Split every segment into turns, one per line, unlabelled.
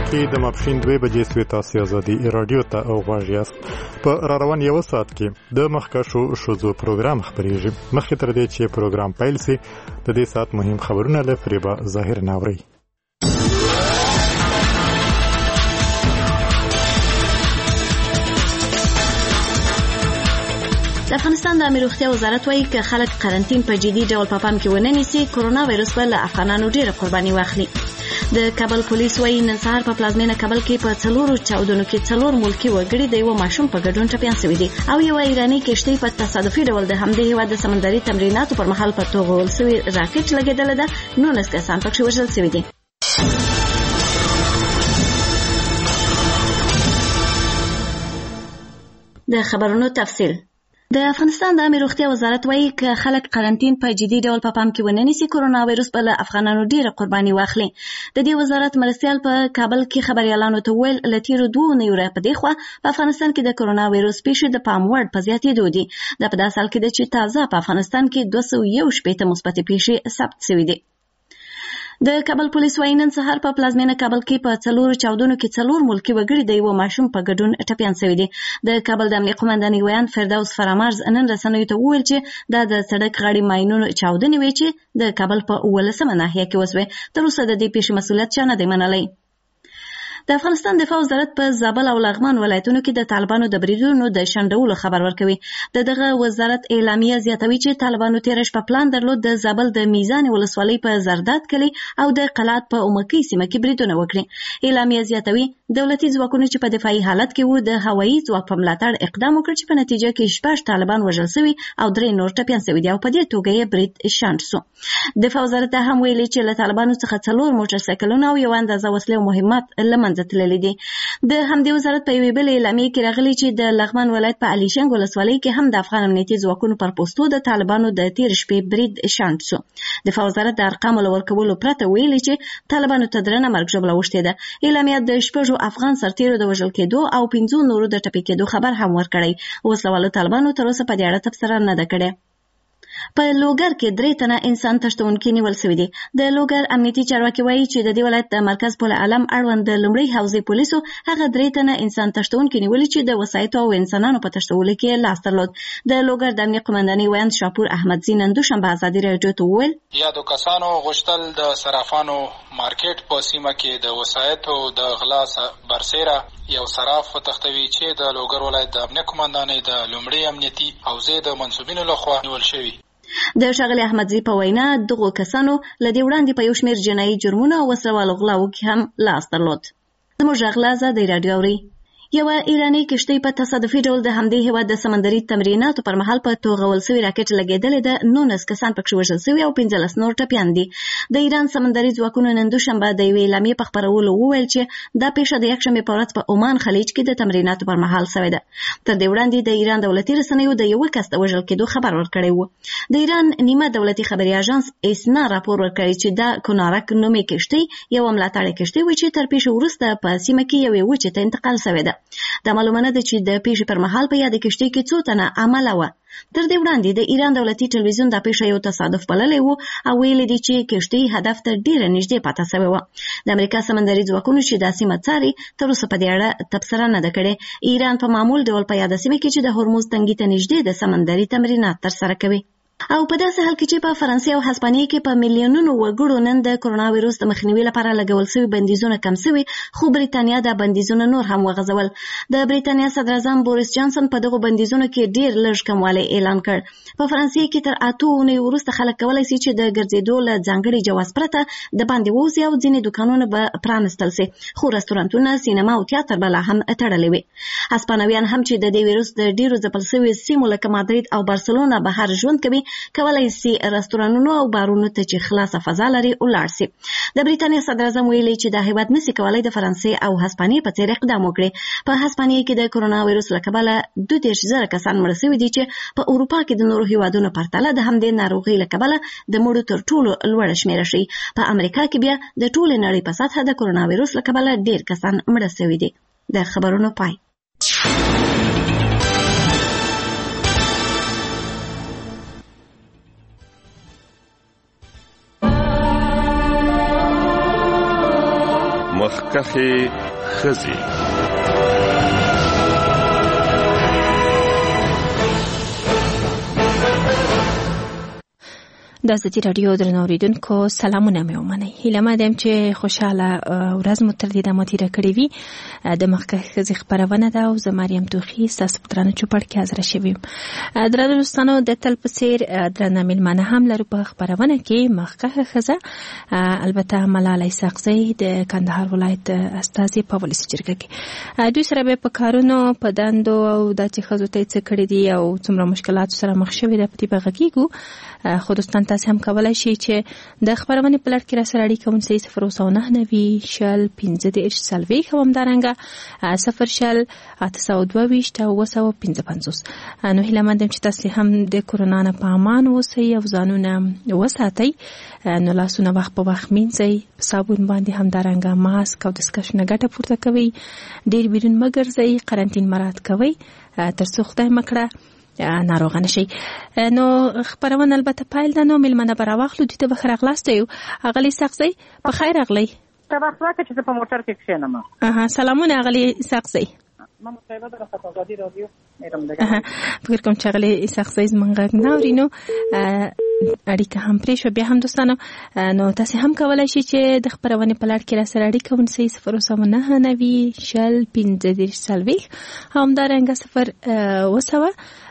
کې د ماپښین 2 بجې سوي تاسو ازادي رادیو ته غواړئ یاست په روان یو ساعت کې د مخکښو شوزو پروګرام خبرېږي. مخکې تر دې چې پروګرام پیل شي د دې ساعت مهم خبرونه له فریبا ظاهر ناوري.
د افغانستان د امیر روغتیا وزارت وايي چې خلک قرنټین په جدي ډول په پام کې ونه نیسي کرونا وایرس به له افغانانو ډیره قرباني واخلي. د کابل پولیس وايي نن سهار په پلازمینه کابل کې په 4 چاودنو کې 4 ملکی وګړي د یو ماشوم په ګډون ټپيان شوي دي او یو ایرانی کشتۍ په تصادفي ډول د همدې هیواد د سمندري تمریناتو پر مهال په توغه ولسوي راکټ لګیدل ده. 19 کسان پکې وژل شوي دي. د خبرونو تفصیل. د افغانستان د امیر روغتیا وزارت وايي چې خلک قرنټین په جدي ډول په پام کې ونه نیسي کرونا وایرس به له افغانانو ډیره قرباني واخلي. د دې وزارت مرستیال په کابل کې خبريالانو ته ویل لتیرو 2 نیوره په دې خوا په افغانستان کې د کرونا وایرس پیښې د پام وړ په زیاتېدو دي. د په داسې حال کې د چې تازه په افغانستان کې 201 مثبت پیښې ثبت شوې دي. د کابل پولیس وايي نن سهار په پلازمینه کابل کې په 4 چاودنو کې 4 ملکی وګړي د یو ماشوم په ګډون ټپيان شوي دي. د کابل د امنیت قومندانۍ ویان فردوس فرامرز نن رسنیو ته وویل چې د سړک غاړې ماینونو چاودنې وې چې د کابل په 18مه ناحیه کې وسوې. تر اوسه د دې پیښې مسؤلیت چا نه دی منلی. د افغانستان دفاع وزارت په زابل او لغمان ولایتونو کې د طالبانو د بریدونو د شنډولو خبر ورکوي. دغه وزارت اعلامیه زیاتوي چې طالبانو تیر شپه پلان درلود د زابل د میزان ولسوالۍ په زرداد کلی او د قلات په اومکی سیمه کې بریدونه وکړي. اعلامیه زیاتوي دولتي ځواکونو چې په دفاعي حالت کې وو د هوایي ځواک په ملاتړ اقدام وکړ چې په نتیجه کې 6 طالبان وژل شوي او 3 نور ټپيان شوي دي او په دې توګه یې برید شنډ شو. دفاع وزارت هم ویلي چې له طالبانو څخه 4 موټر سایکلونه او یو اندازه وسلې او مهمات له منځه تللي دي. د همدې وزارت په یوې بلې اعلامیه کې راغلي چې د لغمان ولایت په علیشنګ ولسوالۍ کې هم د افغان امنیتي ځواکونو پر پوسټو د طالبانو د تیر شپې برید شنډ شو. دفاع وزارت د ارقامو له ورکولو پرته ویلي چې طالبانو ته درنه مرګ ژوبله اوښتې ده. اعلامیه د 6 افغان سرتیرو د وژل کېدو او 15 نورو د ټپي کېدو خبر هم ورکړی. وسلوالو طالبانو تر اوسه په دې اړه تبصره نه ده کړې. په لوګر کې 3 تنه انسان تښتونکي نیول شوي دي. د لوګر امنیتي چارواکي وایي چې د دې ولایت د مرکز پل علم اړوند د لومړي حوزې پولیسو هغه 3 تنه انسان تښتونکي نیولي چې د وسایطو او انسانانو په تښتولو کې لاس درلود. د لوګر د امنیت قومندانۍ ویان شاپور احمدزي نن دوشنبه ازادي راډیو ته وویل
یادو کسانو غوښتل د صرافانو مارکیټ په سیمه کې د وسایطو د غلا برسیره یو صراف تختوي چې د لوګر ولایت د امنیت قومندانۍ د لومړي امنیتي حوزې د منسوبینو لخوا نیول شوي.
د ښاغلي احمدزي په وینا دغو کسانو له دې وړاندې په یو شمېر جنایي جرمونو او وسلوالو غلاو کې هم لاس درلود. زموږ غږ له ازادۍ راډیو اوري. یو ایرانی کشتۍ په تصادفي ډول د همدې هیواد د سمندري تمریناتو پر مهال په توغه ولسوي راکټ لګېدلې ده. 19 کسان پکې وژل شوي او 15 نور ټپيان دي. د ایران سمندري ځواکونو نن دوشنبه د یوې اعلامیې په خپرولو وویل چې دا پیښه د یکشنبې په ورځ په عمان خلیج کې د تمریناتو پر مهال شوې ده. تر دې وړاندې د ایران دولتي رسنیو د یو کس د وژل کېدو خبر ورکړی و. د ایران نیمه دولتي خبري اژانس اسنا راپور ورکړی چې دا کونارک نومي کشتۍ یو ملاتړی کشتۍ و چې تر پیښې وروسته په سیمه کې یوې وچې ته انتقال شوې ده. د معلومه ده چې د پیښې پر مهال په یاد کشتۍ کې 2 تنه عمله و. تر دې وړاندې د ایران دولتي ټلویزیون دا پیښه یو تصادف بللی و او ویلي دي چې کشتۍ هدف ته ډیره نږدې پاتې شوې وه. د امریکا سمندري ځواکونو چې دا سیمه څاري تر اوسه په دې اړه تبصره نه ده کړې. ایران په معمول ډول په یاد سیمه کې چې د هرمز تنګي ته نږدې د سمندري تمرینات ترسره کوي. او په داسې حال کې چې په فرانسې او هسپانیې کې په میلیونونو وګړو نن د کرونا وایرس د مخنیوي لپاره لګول شوي بندیزونه کم شوي، خو بریتانیا دا بندیزونه نور هم وغځول. د بریتانیا صدر اعظم بوریس جانسن په دغه بندیزونو کې ډیر لږ کموالی اعلان کړ. په فرانسې کې تر 8 اونۍ وروسته خلک کولی شي چې د ګرځېدو له ځانګړي جواز پرته د باندې ووځي او ځینې دوکانونه به پرانستل شي، خو رستورانتونه، سینما او تیاتر به لا هم تړلې وي. هسپانویان هم چې د دې ویروس د ډیرو ځپل شویو سیمو لکه مادرید او بارسلونا بهر ژوند کوي کولای شي رستورانونو او بارونو ته چې خلاصه فضا لري ولاړ شي. د بریتانیا صدر اعظم ویلي چې دا هیواد نشي کولای د فرانسې او هسپانیې په څیر اقدام وکړي. په هسپانیې کې د کرونا وایرس له کبله 32,000 کسان مړه شوي دي چې په اروپا کې د نورو هیوادونو پرتله د همدې ناروغۍ له کبله د مړو تر ټولو لوړه شمیره شي. په امریکا کې بیا د ټولې نړۍ په سطحه د کرونا وایرس له کبله ډیر کسان مړه شوي دي. د خبرونو پای.
مخکخې ښځې.
د ازادي راډیو درنو اوریدونکو سلامونه مې ومنئ. هیله مه ده چې خوشحاله ورځ مو تر دې دمه تېره کړې وي. د مخکښې ښځې خپرونه ده او زه مریم توخي ستاسو په درانه چوپړ کې حاضره شوې یم. درنو دوستانو، د تل په څېر درنه مېلمانه هم لرو په خپرونه کې. مخکښه ښځه البته ملالۍ ساقزۍ د کندهار ولایت استازي په ولسي جرګه کې. دوی سره به په کارونو، په دندو او دا چې ښځو ته یې څه کړي دي او څومره مشکلاتو سره مخ شوې ده په دې به غږېږو. خو دوستان تاسې هم کولی شئ چې د خپرونې په لړ کې راسره اړیکه ونیسئ. 00990 هم همدارنګه 00822 او 255. نو هیله مند یم چې تاسې هم د کرونا نه په امان اوسئ او ځانونه وساتئ. نو لاسونه وخت په وخت مینځئ، په صابون باندې همدارنګه ماسک او دستکش نه ګټه پورته کوئ، ډېر بیرون مه ګرځئ، قرنطین مراعات کوئ تر څو خدای مه کړه ناروغه نشي. نو خپرونه البته پیل ده. نو مېلمانه به راواخلو. دوی ته به ښه راغلاست یو. اغلې ساقزۍ په خیر راغلی.
ته وخت راکړه چې زه په موټر کې کښېنم.
سلامونه اغلې ساقزۍ.
ما مصیبه ده په ازادي راډیو میرم ده.
فکر کوم چې اغلې ساقزۍ زموږ غږ نه اوري. نو اړیکه هم پرې شوه. بیا هم دوستانو، نو تاسې هم کولی شئ چې د خپرونې په لړ کې راسره اړیکه ونیسئ. 00990 همدارنګه 0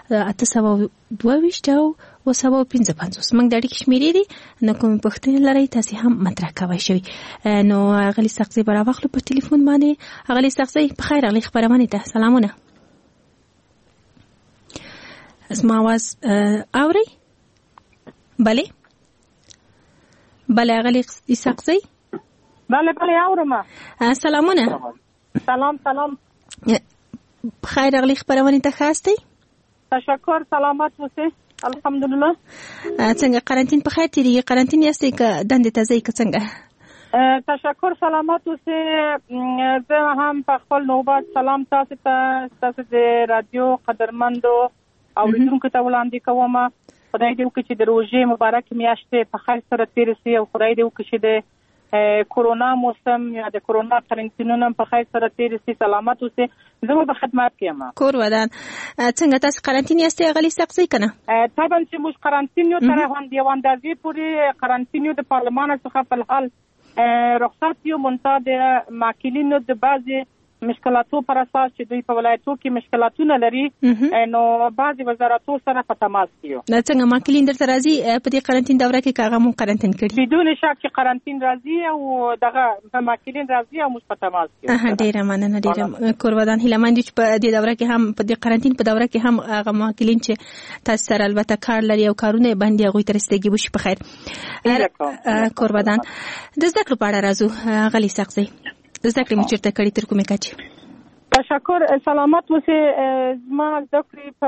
822 او 255. موږ د اړیکې شمیرې دي. نو کومې پوښتنې لرئ تاسې هم مطرح کوی شئ. نو اغلې ساقزۍ به راواخلو په ټلیفون باندې. اغلې ساقزۍ په خیر راغلئ خپرونې ته. سلامونه. زما आवाज اورئ؟ بله اغلې ساقزۍ.
بله اورم.
سلامونه.
سلام.
خیر راغلئ خپرونې ته. ښه یاستئ؟
تشکر. سلامت اوسئ. الحمدلله.
څنګه قرنطین په خیر تیریږي؟ قرنطین یاستئ که دندې ته ځئ که څنګه؟
تشکر. سلامت اوسئ. زه هم په خپل نوبت سلام تاسو ته، تاسو د رادیو قدرمندو اوریدونکو ته وړاندې کوم. خدای دې وکړي چې د روژې مبارک میاشتې په خیر سره تېرې شي او خدای دې وکړي چې د کورونا موسم یا د کورونا قرنطینونه په خیر سره تېرې شي. سلامت اوسئ. زه په خدمت کې یم.
کور ودان. څنګه تاسو قرنطین یاستئ اغلې ساقزۍ که نه؟
طبعا چې موږ قرنطین یو تر یو اندازې پورې قرنطین یو د پارلمان څخه په الحال رخصت یو منتها د ماکلینو د بعضې مشکلاتو پر اساس چې دوی په ولایتو کې مشکلاتونه لري نو بعضې وزارتو سره په تماس کې یو.
څنګه ماکلین درته راځي په دې قرنطین دوره کې که هغه مو قرنطین کړي؟
بدون شک چې قرنطین راځي او دغه په ماکلین راځي او موږ په تماس کې یو.
ډېره مننه. ډېره کورودان هیله مند چې په دې دوره کې هم په دې قرنطین په دوره کې هم هغه ماکلین چې تاسو سره البته کار لري او کارونه یې بندي هغوی ته رسیدګي وشي په خیر. کورودان د زده کړو په اړه راځو. اغلې ساقزۍ، زده کړې مو چېرته کړي؟ تر کومې کچې؟
تشکر. سلامت اوسئ. زما زده کړې په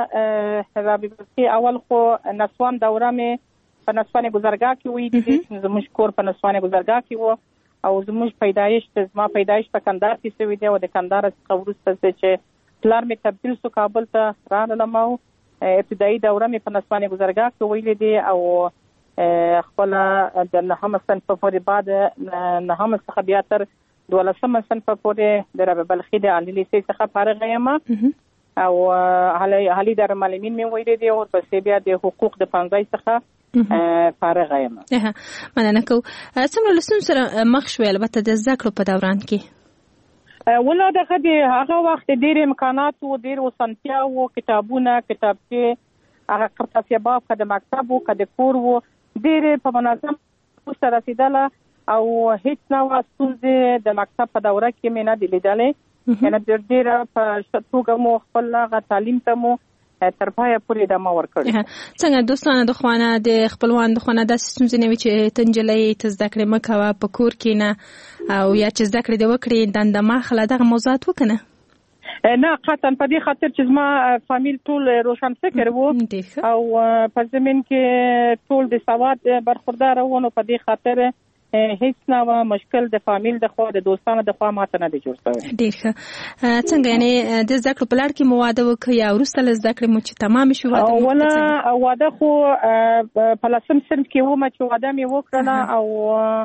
رابطې اول خو نسوان دوره مې په نسوان ګذرګاه کې وې. زموږ کور په نسوان ګذرګاه کې و او زموږ زما پیدایش په کندهار کې شوې ده او د کندهار څخه وروسته چې پلار مې تبدیل شو کابل ته راغلم او ابتدایي دوره مې په نسوان ګذرګاه کې ویلې دي او خپله د 9 صنف پورې بعد 9 څخه بیا تر 12 صنف پورې د رابعه بلخي د عالي لیسې څخه فارغه یم او حالي دارالمعلمین مې ویلې دي او پسې بیا د حقوق د 15 څخه فارغه یم.
مننه کوو. څومره لسونو سره مخ شوې البته د زده کړو په دوران کې؟
ولا دغه د هغه وخت ډېر امکانات و، ډېر وسنتیا و، کتابونه، کتابچې، هغه قرطاسیاباب که د مکتب و که د کور و ډېر په منظم سره رسېدله او هیڅ نوع ستونزې د مکتب په دوره کې مې نه دي لیدلې. یعنې ډېره په ښه توګه مو خپل هغه تعلیم ته مو تر پایه پورې ادامه ورکړې.
څنګه دوستانو د خوا د خپلوان د خوا نه داسې ستونزې نه وي چې ته نجلۍ ته زده کړې مه کوه، په کور کې نه، او یا چې زده کړې دې وکړې دنده مه اخله، دغه موضوعات وکړه نه؟
نه قطعا په دې خاطر چې زما فامیل ټول روشن فکر وو او په زمین کې ټول د سواد برخوردار وو، نو په دې خاطر هیڅ نوع مشکل د فامیل د خوا د دوستانو د خوا ماته نه دی جوړ شوی.
ډېر ښه. څنګه یعنې د زده کړو په لړ کې مو واده وکړ یا وروسته له زده کړې مو چې تمامې شو واده خو په 10 صنف کې ومه چې واده مې وکړله او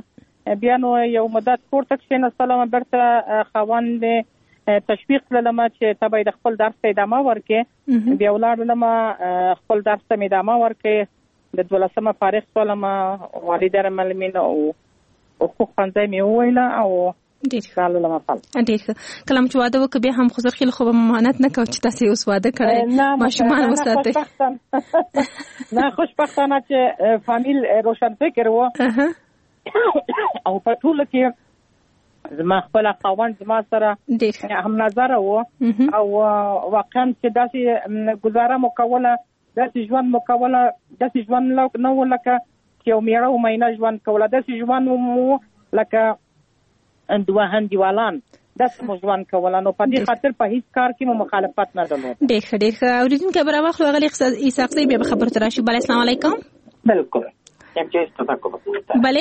بیا نو یو مدت کور ته کښېنستلم بیرته خاوند تشویق کړلم چې ته باید خپل درس ته ادامه ورکړې. بیا ولاړم خپل درس ته مې ادامه ورکړې. د 12مه فارغ شولم. والده رملمین او حقوق ښوونځی مې وویله او
ډېر کله چې واده وکړ بیا هم خو زرخیل خو ممانعت نه کوي چې تاسې اوس واده کړی ماشومان وساتئ.
نه خوشبختانه چې فامیل روشنفکر و او په ټوله کې زما خپل خاوند زما سره هم نظر و او واقعا چې داسې گزاره مو کوله داسې ژوند مو کوله داسې ژوند نه و لکه چې یو میړه و مینه ژوند کوله داسې ژوند مو لکه دوه هندیوالان داسې مو ژوند کوله. نو په دې خاطر په هیڅ کار کې مو مخالفت نه درلود.
ډېر ښه اورېدونکی به راواخلو اغلې عیساق صاحب بیا به خبرو ته راشو. بله السلام علیکم.
بالکل
بله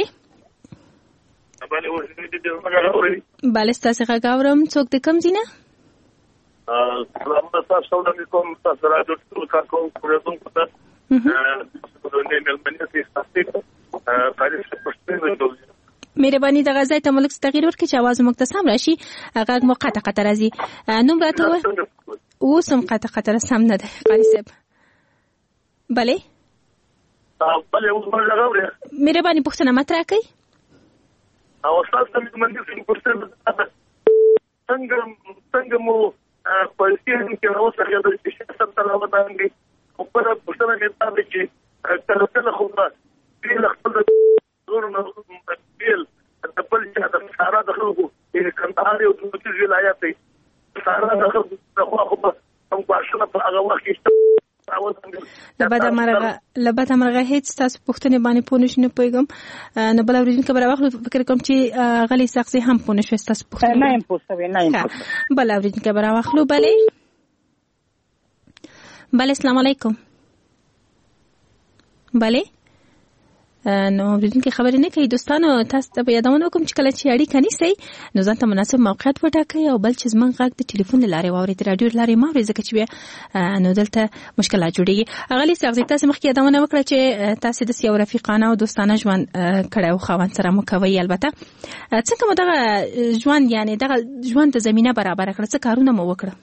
بله ستاسې غږ اورم. څوک د کوم ځای نه؟
سلام تاسو علیکم. تاسو را د ټول کار کوم پروګرام ته د ملمنې سیستم فارغ پښتو
مهرباني دغه ځای ته ملک تغییر ورکړي چې आवाज موږ ته سم راشي. غږ مو قطع راځي. نوم راته و اوس هم قطع سم نه دی قاری صاحب. بله
اوس موږ لګاورې
مهرباني پوښتنه مطرح کړئ.
او تاسو د مندې پرسه څنګه مو په سیستم کې راوځي چې سیستم ته راوځي او په پښتنه کې تاسو چې کله خو په خپل زورنا بیل د بل چې د سارا د خلکو د کندهار او د متي ولایت سارا د خلکو خو هم پښتنه په هغه وخت کې
لبد مرغه هیڅ تاسو پښتنه باندې پونه شنه پويګم. نو بل اوریدونکو به راغلو فکر کوم چې غلي ساقسي هم پونه شو تاسو پښتنه
نه هم پوښتنه نه هم
بل اوریدونکو به راغلو. بله السلام علیکم. بله نو اوریدونکو خبرې نه کوي. دوستانو تاسو ته یادونه کوم چې کله چې اړیکه نیسئ نو ځان ته مناسب موقعیت وټاکئ او بل چې زموږ غږ د ټلیفون له لارې واورئ د راډیو له لارې مه اورئ ځکه چې بیا نو دلته مشکلات جوړېږي. اغلې ساقزي تاسو مخکې یادونه وکړه چې تاسو د یو رفیقانه او دوستانه ژوند کړی او خاوند سره مو کوئ. البته څنګه مو دغه ژوند یعنې دغه ژوند ته زمینه برابره کړه؟ څه کارونه مو وکړه؟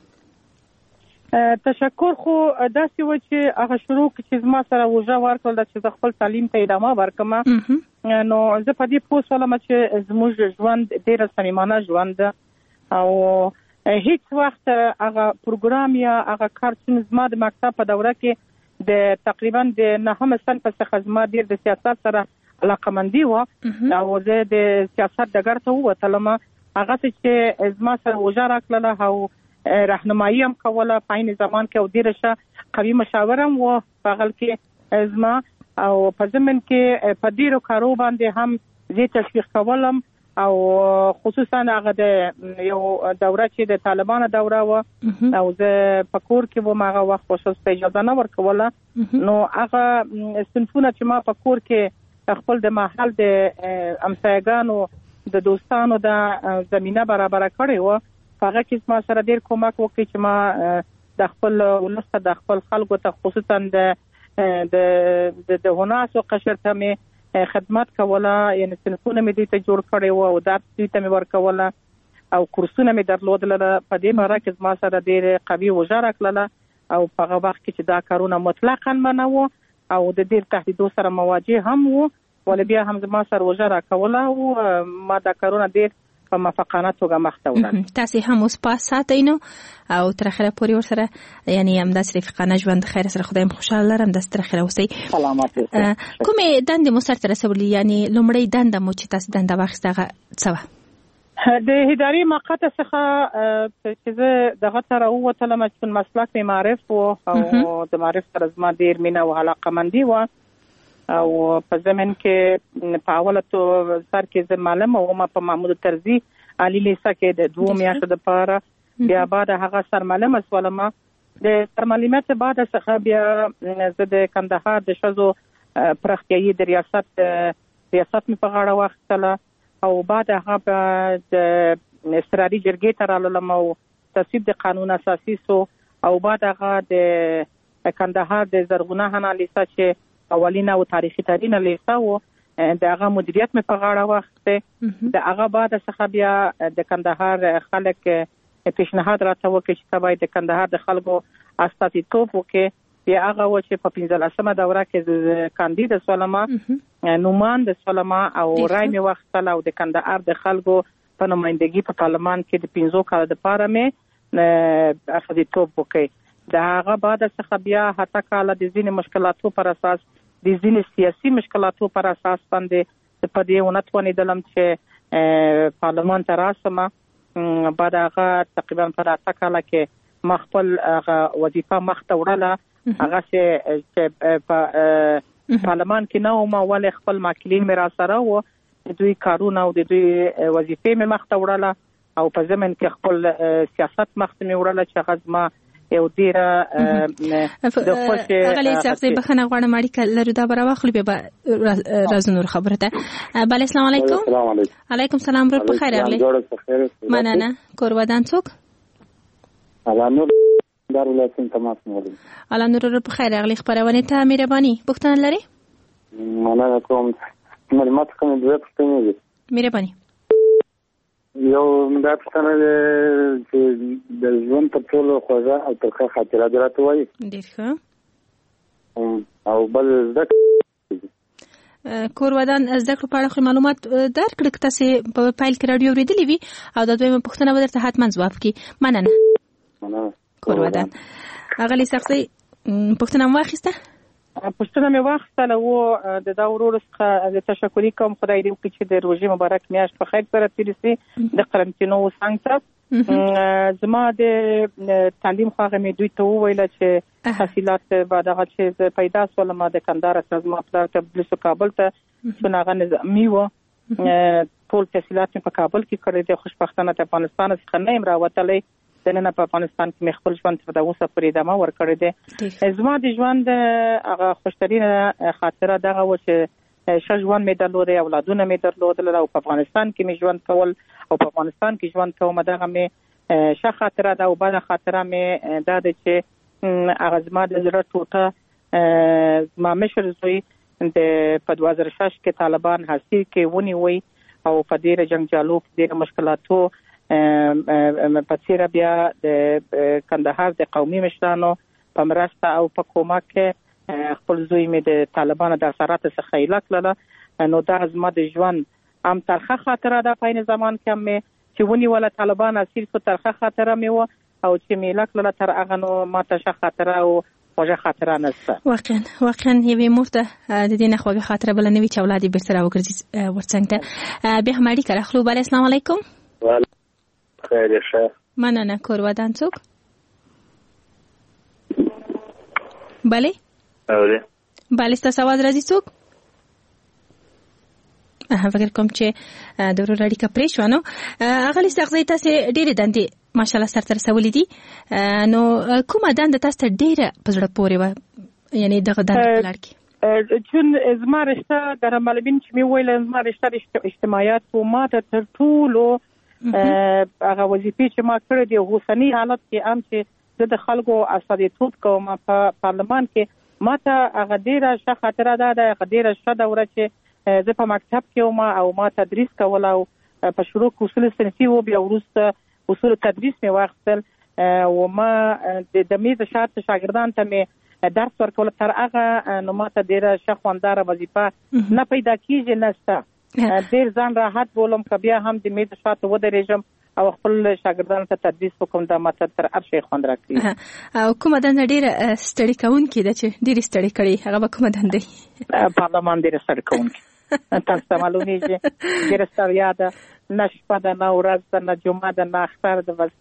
تشکر. خو داسې و چې هغه شروع چې زما سره وژه ورکړل چې د خپل تعلیم ته ادامه ورکړم. نو زه په دې پوه شولم چې زموږ ژوند ډېر صمیمانه ژوند او هیڅ وخت هغه پروګرام یا هغه کار چې زما د مکتب په دوره کې د تقریبا د 9 صنف څخه زما ډېر د سیاست سره علاقمندي و او زه د سیاست ډګر ته ووتلم. هغه چې زما سره وژه راکړله او راهنمایي هم کوله په عین زمان کې او ډېره ښه قوي مشاوره هم و په هغه کې زما او په ضمن کې په ډېرو کارو باندې هم زه تشویق کولم او خصوصا هغه د یو دوره چې د طالبانو دوره و او زه په کور کې وم هغه وخت خصوصا اجازه نه ورکوله. نو هغه صنفونه چې ما په کور کې خپل د محل د همسایګانو د دوستانو د زمینه برابر کړې و هغه کې ما سره ډېر کومک وکړي چې ما د خپل ولسته د خپل خلکو ته خصوصا د هناسو قشر ته مې خدمت کوله. یعنې صنفونه مې دوی ته جوړ کړی و او درس دوی ته مې ورکوله او کورسونه مې درلودله. په دې باره کې زما سره ډېر قوي وژه راکړله او په هغه وخت کې چې دا کارونه مطلقاً منع وو او د ډېر تهدیدو سره مواجه هم وو ولې بیا هم زما سره وژه راکوله او ما دا کارونه ډېر په موافقانه توګه مخته وړل.
تاسو هم اوس پاس ساتئ نو او تر اخره پورې ورسره یعنی همداسې رفیقانه ژوند خیر سره خدای مو خوشاله لرم داسې تر اخره اوسئ.
سلامات اوسئ.
کومې دندې مو سرته رسولي یعنی لومړی دنده مو چې تاسو دنده واخیسته هغه څه وه؟
د اداري مقطع څخه چې زه دغه ته راووتلم چې مسلک مې معرف و او د معرف سره زما ډېر مینه او علاقمندي وه او په زمن کې په اوله سر کې زه معلم وم په محمود طرزي عالی لیسه کې د 2 میاشتو لپاره. بیا بعد هغه سرمعلم شولم. د سرمعلمیت بعد څخه بیا زه د کندهار د ښځو پراختیایي د ریاست مې په غاړه واخیستله او بعد هغه د استرادي جرګې ته رالم او تصویب د قانون اساسي سو او بعد هغه د کندهار د زرغونه حنا لیسه چې اولینه او تاریخي لیسه و د هغه مدیریت مې په غاړه واخیسته. د هغه بعد څخه بیا د کندهار خلک پیشنهاد راته وکړ چې تبای د کندهار د خلکو استازیتوب وکړي. بیا هغه و چې په 15مه دوره کې کاندید سولما نومان د سولما او رای مې واخیستل او د کندهار د خلکو په نمائندګي په پارلمان کې د 15 کال لپاره مې استازیتوب وکړي. د هغه بعد څخه بیا هتا کال د ځینې مشکلاتو پر اساس د ځینې سیاسي مشکلاتو پر اساس باندې په دې ونتونې دلم چې پارلمان ته راسم. بعد هغه تقریبا پر هتا کال کې مخبل وظیفه مخته وړله. هغه چې په پارلمان کې نو ما ول خپل ماکلین مې را سره و د دوی کارونه او د دوی وظیفې مې مخته وړله او په زمن کې خپل سیاست مخته مې وړله چې غزما یو ډیره د خوشي
غلي څخه بخنه غواړم اړیکه لرو دا برابر خپل به رازنور خبره ده. بل السلام علیکم.
السلام علیکم.
علیکم السلام ورو په خیر اغلی. مننه کورودان څوک؟
علانور دارالعلوم تماس مولوی.
علانور په خیر اغلی خبرونه ته مهرباني پوښتنه لري؟
مننه کوم. معلومات کوم دوه پوښتنې دي.
مهرباني.
یو دا پوښتنه چې د ژوند په ټولو خوږه او ترخه خاطره درته وایي.
ډېر ښه.
او بل زده
کورودان زده کړو په اړه معلومات درکړه که تاسو په فایل کې راډیو اوریدلې وي او د دویمه پوښتنه به درته حتما ځواب کړي. مننه کورودان. اغلی سختي پوښتنه واخیسته؟
پوښتنه مې واخیستله و د دا ورور څخه تشکر کوم خدای دې وکړي چې د روژې مبارک میاشت په خیر سره تیر شي د قرنطینو څنګه زما د تعلیم خو هغه مې دوی ته وویل چې تحصیلات بعد هغه چې پیدا سول ما د کندهار سازمان خپل تبلیغ کابل ته څنګه نظامی و ټول تحصیلات په کابل کې کړې دي. خوشبختانه د افغانستان څخه نه راوتلې د نن په افغانستان کې مې خپل ژوند تر اوسه پورې ادامه ورکړې ده. زما د ژوند هغه خوشترینه خاطره دغه و چې ژوند مې درلودې اولادونه مې درلودل او په افغانستان کې مې ژوند کول او په افغانستان کې ژوند کوم دغه مې ښه خاطره ده. او بل خاطره مې دا ده چې هغه زما د زړه ټوټه ما مشر زوی د په 2006 کې طالبان حاصل کې ونیوي او په ډېر جنجالو په ډېر مشکلاتو په څیر بیا د کندهار د قومي مشرانو په مرسته او په کومک کې خپل زوی مې د طالبانو د اثرات څخه ایله کړله. نو دا زما د ژوند هم ترخه خاطره ده. په این زمان کې مې چې ونیول طالبان اصیل څو ترخه خاطره مې و او چې مې ایله کړله تر هغه نو ماته ښه خاطره او خوږه خاطره نشته.
واقعا یوې مور ته د دې نه خوږه خاطره بل نه وي چې اولاد یې بیرته راوګرځي ورڅنګ ته. بیا هم اړیکه راخلو. بله السلام علیکم.
خیر شه.
مننه کورودان څوک؟ بله بله ستاسو आवाज راځي څوک؟ فکر کوم چې د ورور اړیکه پرې شوه. نو اغلی ساغزی تاسو ډېرې دندې ماشاءالله سرته رسولې دي. نو کومه دنده تاسو ته ډېره په زړه پورې وه یعنی دغه دنده په لړ کې؟
چون زما رشته در معلمین چې مې ویل زما رشته اجتماعیات و ما ته تر ټولو هغه وظیفې چې ما کړې دي اوسنی حالت کې هم چې د خلکو استازیتوب کوم په پارلمان کې ما ته هغه ډیره ښه خاطره ده. هغه ډیره ښه دوره چې زه په مکتب کې وم او ما تدریس کول او په شروع کې اصول صنفي و بیا وروسته اصول تدریس مې واخیستل او ما د میز شاته شاګردان ته مې درس ورکول. تر هغه نو ما ته ډیره ښه خونداره وظیفه نه پیدا کیږي نشته. ډیر ځان راحت بولم که بیا هم د میز شاته ودرېږم او خپل شاګردانو ته تدریس وکړم دا ماته تر هر شي خوند راکوي.
او کومه دنده ډیره ستړې کوونکې ده چې ډېرې ستړې کړې هغه به کومه دنده وي؟
پارلمان ډیره ستړې کوونکې تاسو ته معلومیږي ډیره ستړیا ده. نه شپه ده نه ورځ ده نه جمعه ده نه اختر ده. بس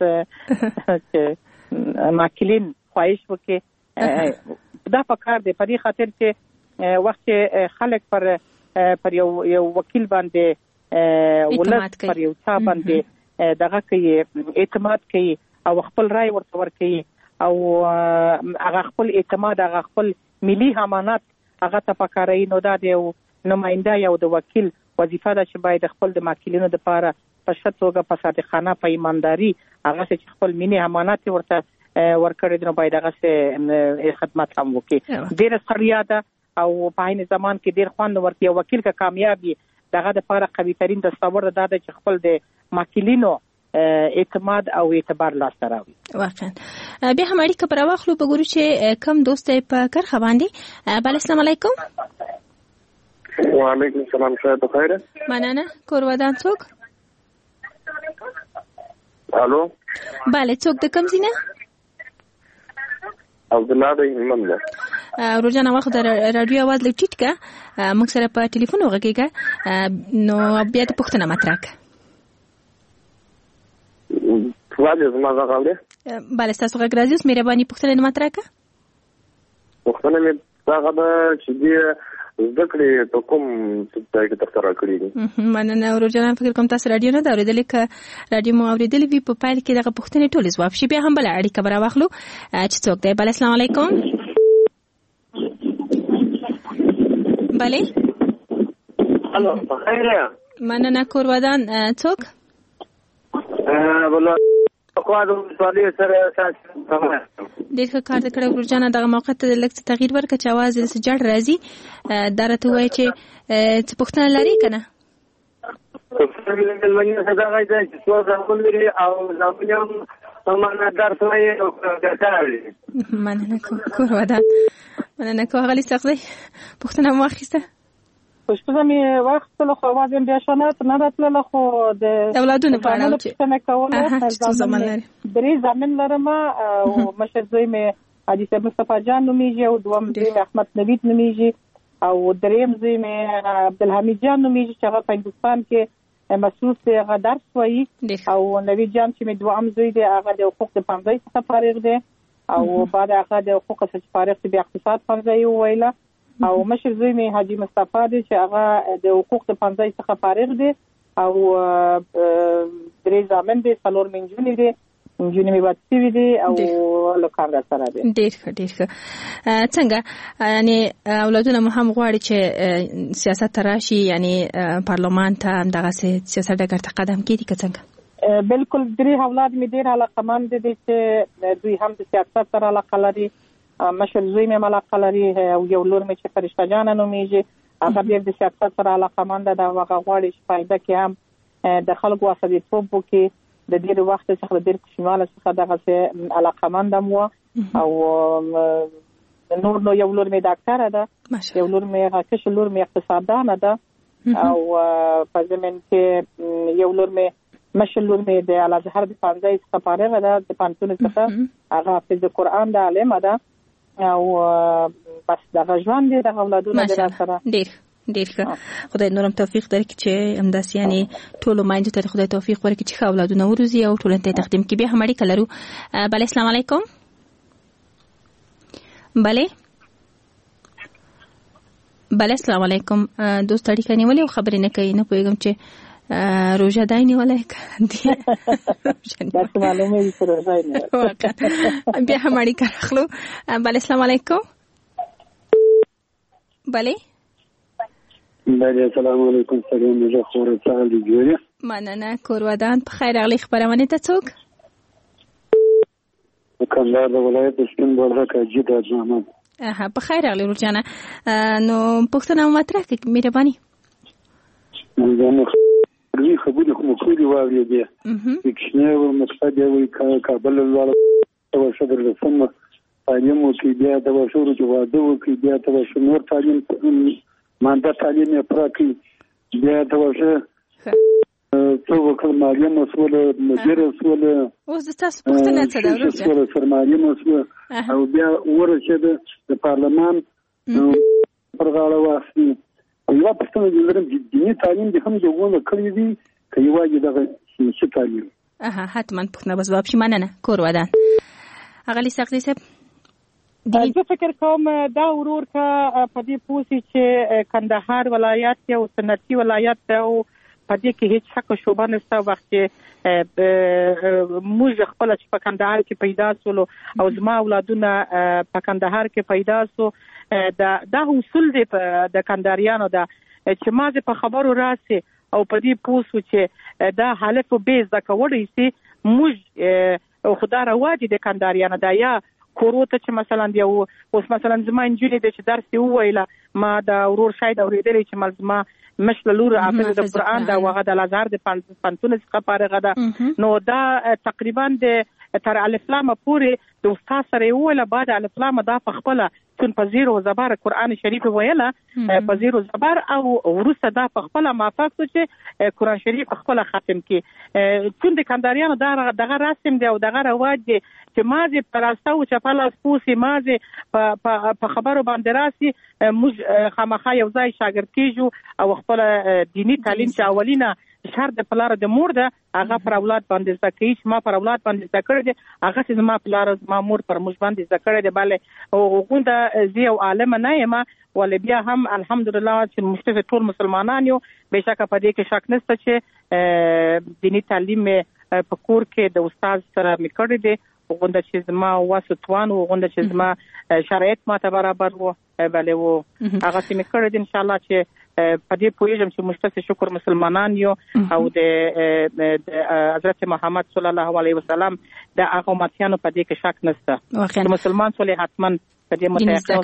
چې ماکلین خواهش وکړي دا پکار دی په دې خاطر چې وخت خلک پر یو وکیل باندې ولس پر یو چا باندې دغه کوي اعتماد کوي او خپل رائے ورته ورکوي او هغه خپل اعتماد هغه خپل ملي امانت هغه ته پکاري. نو دا د نماینده یو د وکیل وظیفه ده چې باید خپل د ماکلینو لپاره په ښه توګه په صادقانه په ایمانداري هغه چې خپل ملي امانت ورته ورکړي نو باید هغه خدمت هم وکړي. ډیره ستړیا ده او په عین زمان کې ډیر خوند ورته یو وکیل کا کامیاب وي دغه د لپاره قوي ترين تصور دا د خپل د ماکلینو اعتماد او اعتبار لاسته راوړي.
واقعا بیا هم اړیکه پر واخلو په ګورو چې کم دوست په کرخه باندې. بل السلام علیکم.
وعلیکم السلام. شاید بخیر.
مننه. کور ودان څوک؟
الو.
بله څوک د کوم ځای نه؟
عبدالله د ایمن ده.
روزانه وخت د رادیو आवाज لږ ټیټ کا موږ سره په ټلیفون وغږیږه نو بیا د پښتنه مطرح کا.
واجب زما غاړه.
بله تاسو غږ راځي اوس مهرباني پښتنه مطرح کا.
پښتنه مې هغه چې ذکر په کوم ځای کې تر کړی دي.
مننه. روزانه فکر کوم تاسو رادیو نه دا اورېدلې ک رادیو مو اورېدلې وي په پایل کې دغه پښتنه ټول ځواب شي. بیا هم بل اړیکه برا واخلو چې څوک دی. بله السلام علیکم. بله.
الو بخیر.
مننه. کور ودان څوک؟
والله خو سوالي سره اساس
ډېر ښه کار کړی ورجانه. دغه موقع ته لږ تغییر ورکړه چې اواز دې جړ راځي. دا راته وایي چې څه پوښتنه لري که نه؟ مننه کور ودان. مننه کو هغه لیست دی پوښتنه مو واخیسته.
پښتنه مې واخیستله خو اواز یې بیا شنه نه راتلله خو د
اولادونو په اړه چې
پوښتنه کوله درې زامن لرم او مشر زوی مې حاجي صاحب مصطفی جان نومیږي او دوم زوی مې احمد نوید نومیږي او دریم زوی مې عبدالحمید جان نومیږي چې هغه په هندوستان کې مسعود هغه درس وایي او نوید جان چې مې دوم زوی دی هغه د حقوق د پنځه څخه فارغ دی او بعد هغه د حقوق څخه فارغ دی بیا اقتصاد پنځه ویله او مشر زوی مې حاجی مصطفی دی چې هغه د حقوق د پنځه څخه فارغ دی او درې زامن دي څلور منځونی دي انجونې مې واټسي وي دي او لکان را سره دي.
ډېر ښه څنګه یعنی اولادونه مو هم غواړي چې سیاست ته راشي یعنی پارلمان ته همدغه سیاست ډګر ته قدم کېږدي که څنګه؟
بالکل درې اولاد مې ډېر علاقمند دي چې دوی هم د سیاست سره علاقه لري. مشر زوی مې علاقه لري او یو لور مې چې فرشته جانه نومیږي هغه بیا د سیاست سره علاقمند ده. هغه غواړي چې فایده کې هم د خلکو عصبیتوب وکړي. د ډېر وخت څخه د ډېر کوچنیواله څخه دغسې علاقمند هم وه او نور نو یو لور مې ډاکټره ده یو لور مې کشر لور مې اقتصاددانه ده او په ضمن کې یو لور مې مشر لور مې د الازهر د پنځه څخه فارغه ده د پوهنتون څخه هغه حافظ قرآن ده عالمه ده او بس دغه ژوند دی دغه اولادونه دي راسره.
ډېر ښه خدای نورم توفیق درکړي چې همداسې یعنې ټولو میندو ته خدای توفیق ورکړي چې ښه اولادونه وروزي او ټولنې ته یې تقدیم کړي. بیا هم اړیکه لرو. بله السلام علیکم. بله السلام علیکم. دوست اړیکه نیولې او خبرې نه کوي. نه پوهېږم چې روژه دای نیولی بیا هم اړیکه راخلو. بله السلام علیکم. بله
السلام علیکم. سلام مجه خورت سال دی جوړه.
مننه. کور ودان په خیر راغلی. خبرونه ته څوک؟
کندهار د ولایت سپین بولدک جید احمد.
په خیر راغلی ورجانه. نو پښتنه مطرح کې مهرباني.
دې خبرې خو مخوري واوري دي. کښنه او مقصد یې کابل لاره او صدر رسم تعلیم کې بیا د وشورو چې واده وکړي بیا د نور تعلیم ماده تعلیم یې پراکي بیا د وشه څو وکړ مالیه مسؤل مدیر مسؤل
اوس تاسو پوښتنه څه ده
ورته سرمایه مسؤل او بیا ورشه د پارلمان پر غاړه واخلي. یو پښتنه د دیني تعلیم د هم جوړونه کړی دي کوي واجب دغه شي تعلیم
حتما پښتنه بس جواب شي. مننه. کور ودان. اغلی سقدي صاحب
زه فکر کوم دا ورور کا په دې پوسی چې کندهار ولایت یو سنتي ولایت دی او په دې کې هیڅ حق شوبه نشته. وخت چې موږ خپل چې په کندهار کې پیدا سولو او زما اولادونه په کندهار کې پیدا سو دا اصول دی د کندهاریانو دا چې مازه په خبرو راسي او په دې پوسو چې دا حالت به زده کولای شي موږ خدای راوړي د کندهاریانو دا یا کورو ته چې مثلا دی اوس مثلا زما انجلې د چې درس وویله ما د ورور شاید اورېدلې چې ملزمه مشل لور حافظ د قرآن دا وغه د الازهر د پنتون څخه فارغه ده نو دا تقریبا د تر الف لام پورې د استاد سره ویله بعد الف لام دا په خپل چون په زیرو زبر قرآن شریف ویله په زیرو زبر او ورسته دا په خپل موافق چې قرآن شریف خپل ختم کی چون د کنداریانو دغه رسم دی او دغه رواج دی چې مازه پراسته او چپاله سپوسی مازه په خبرو باندې راسي موږ خامخا یو ځای شاګرد کیږو او خپل دینی تعلیم چې اولینه شر د پلار د مور ده هغه پر اولاد باندې زکه چې ما پر اولاد باندې ذکر دي هغه چې ما پلار ما مور پر موږ باندې ذکر دي bale او غونډه زی او عالم نه یم ول بیا هم الحمدلله چې مشترک ټول مسلمانان یو بهشکه په دې کې شک نشته چې دینی تعلیم په کور کې د استاد سره میکړی دي غونډه چې زما واسطوان او غونډه چې زما شرایط ما ته برابر وو bale وو هغه چې میکړی دي ان شاء الله چې په دې پوهیږم چې مشترک شکر مسلمانان یو او د حضرت محمد صلی الله علیه وسلم د هغه ماتیانو په دې کې شک نشته مسلمان صلی حتما په دې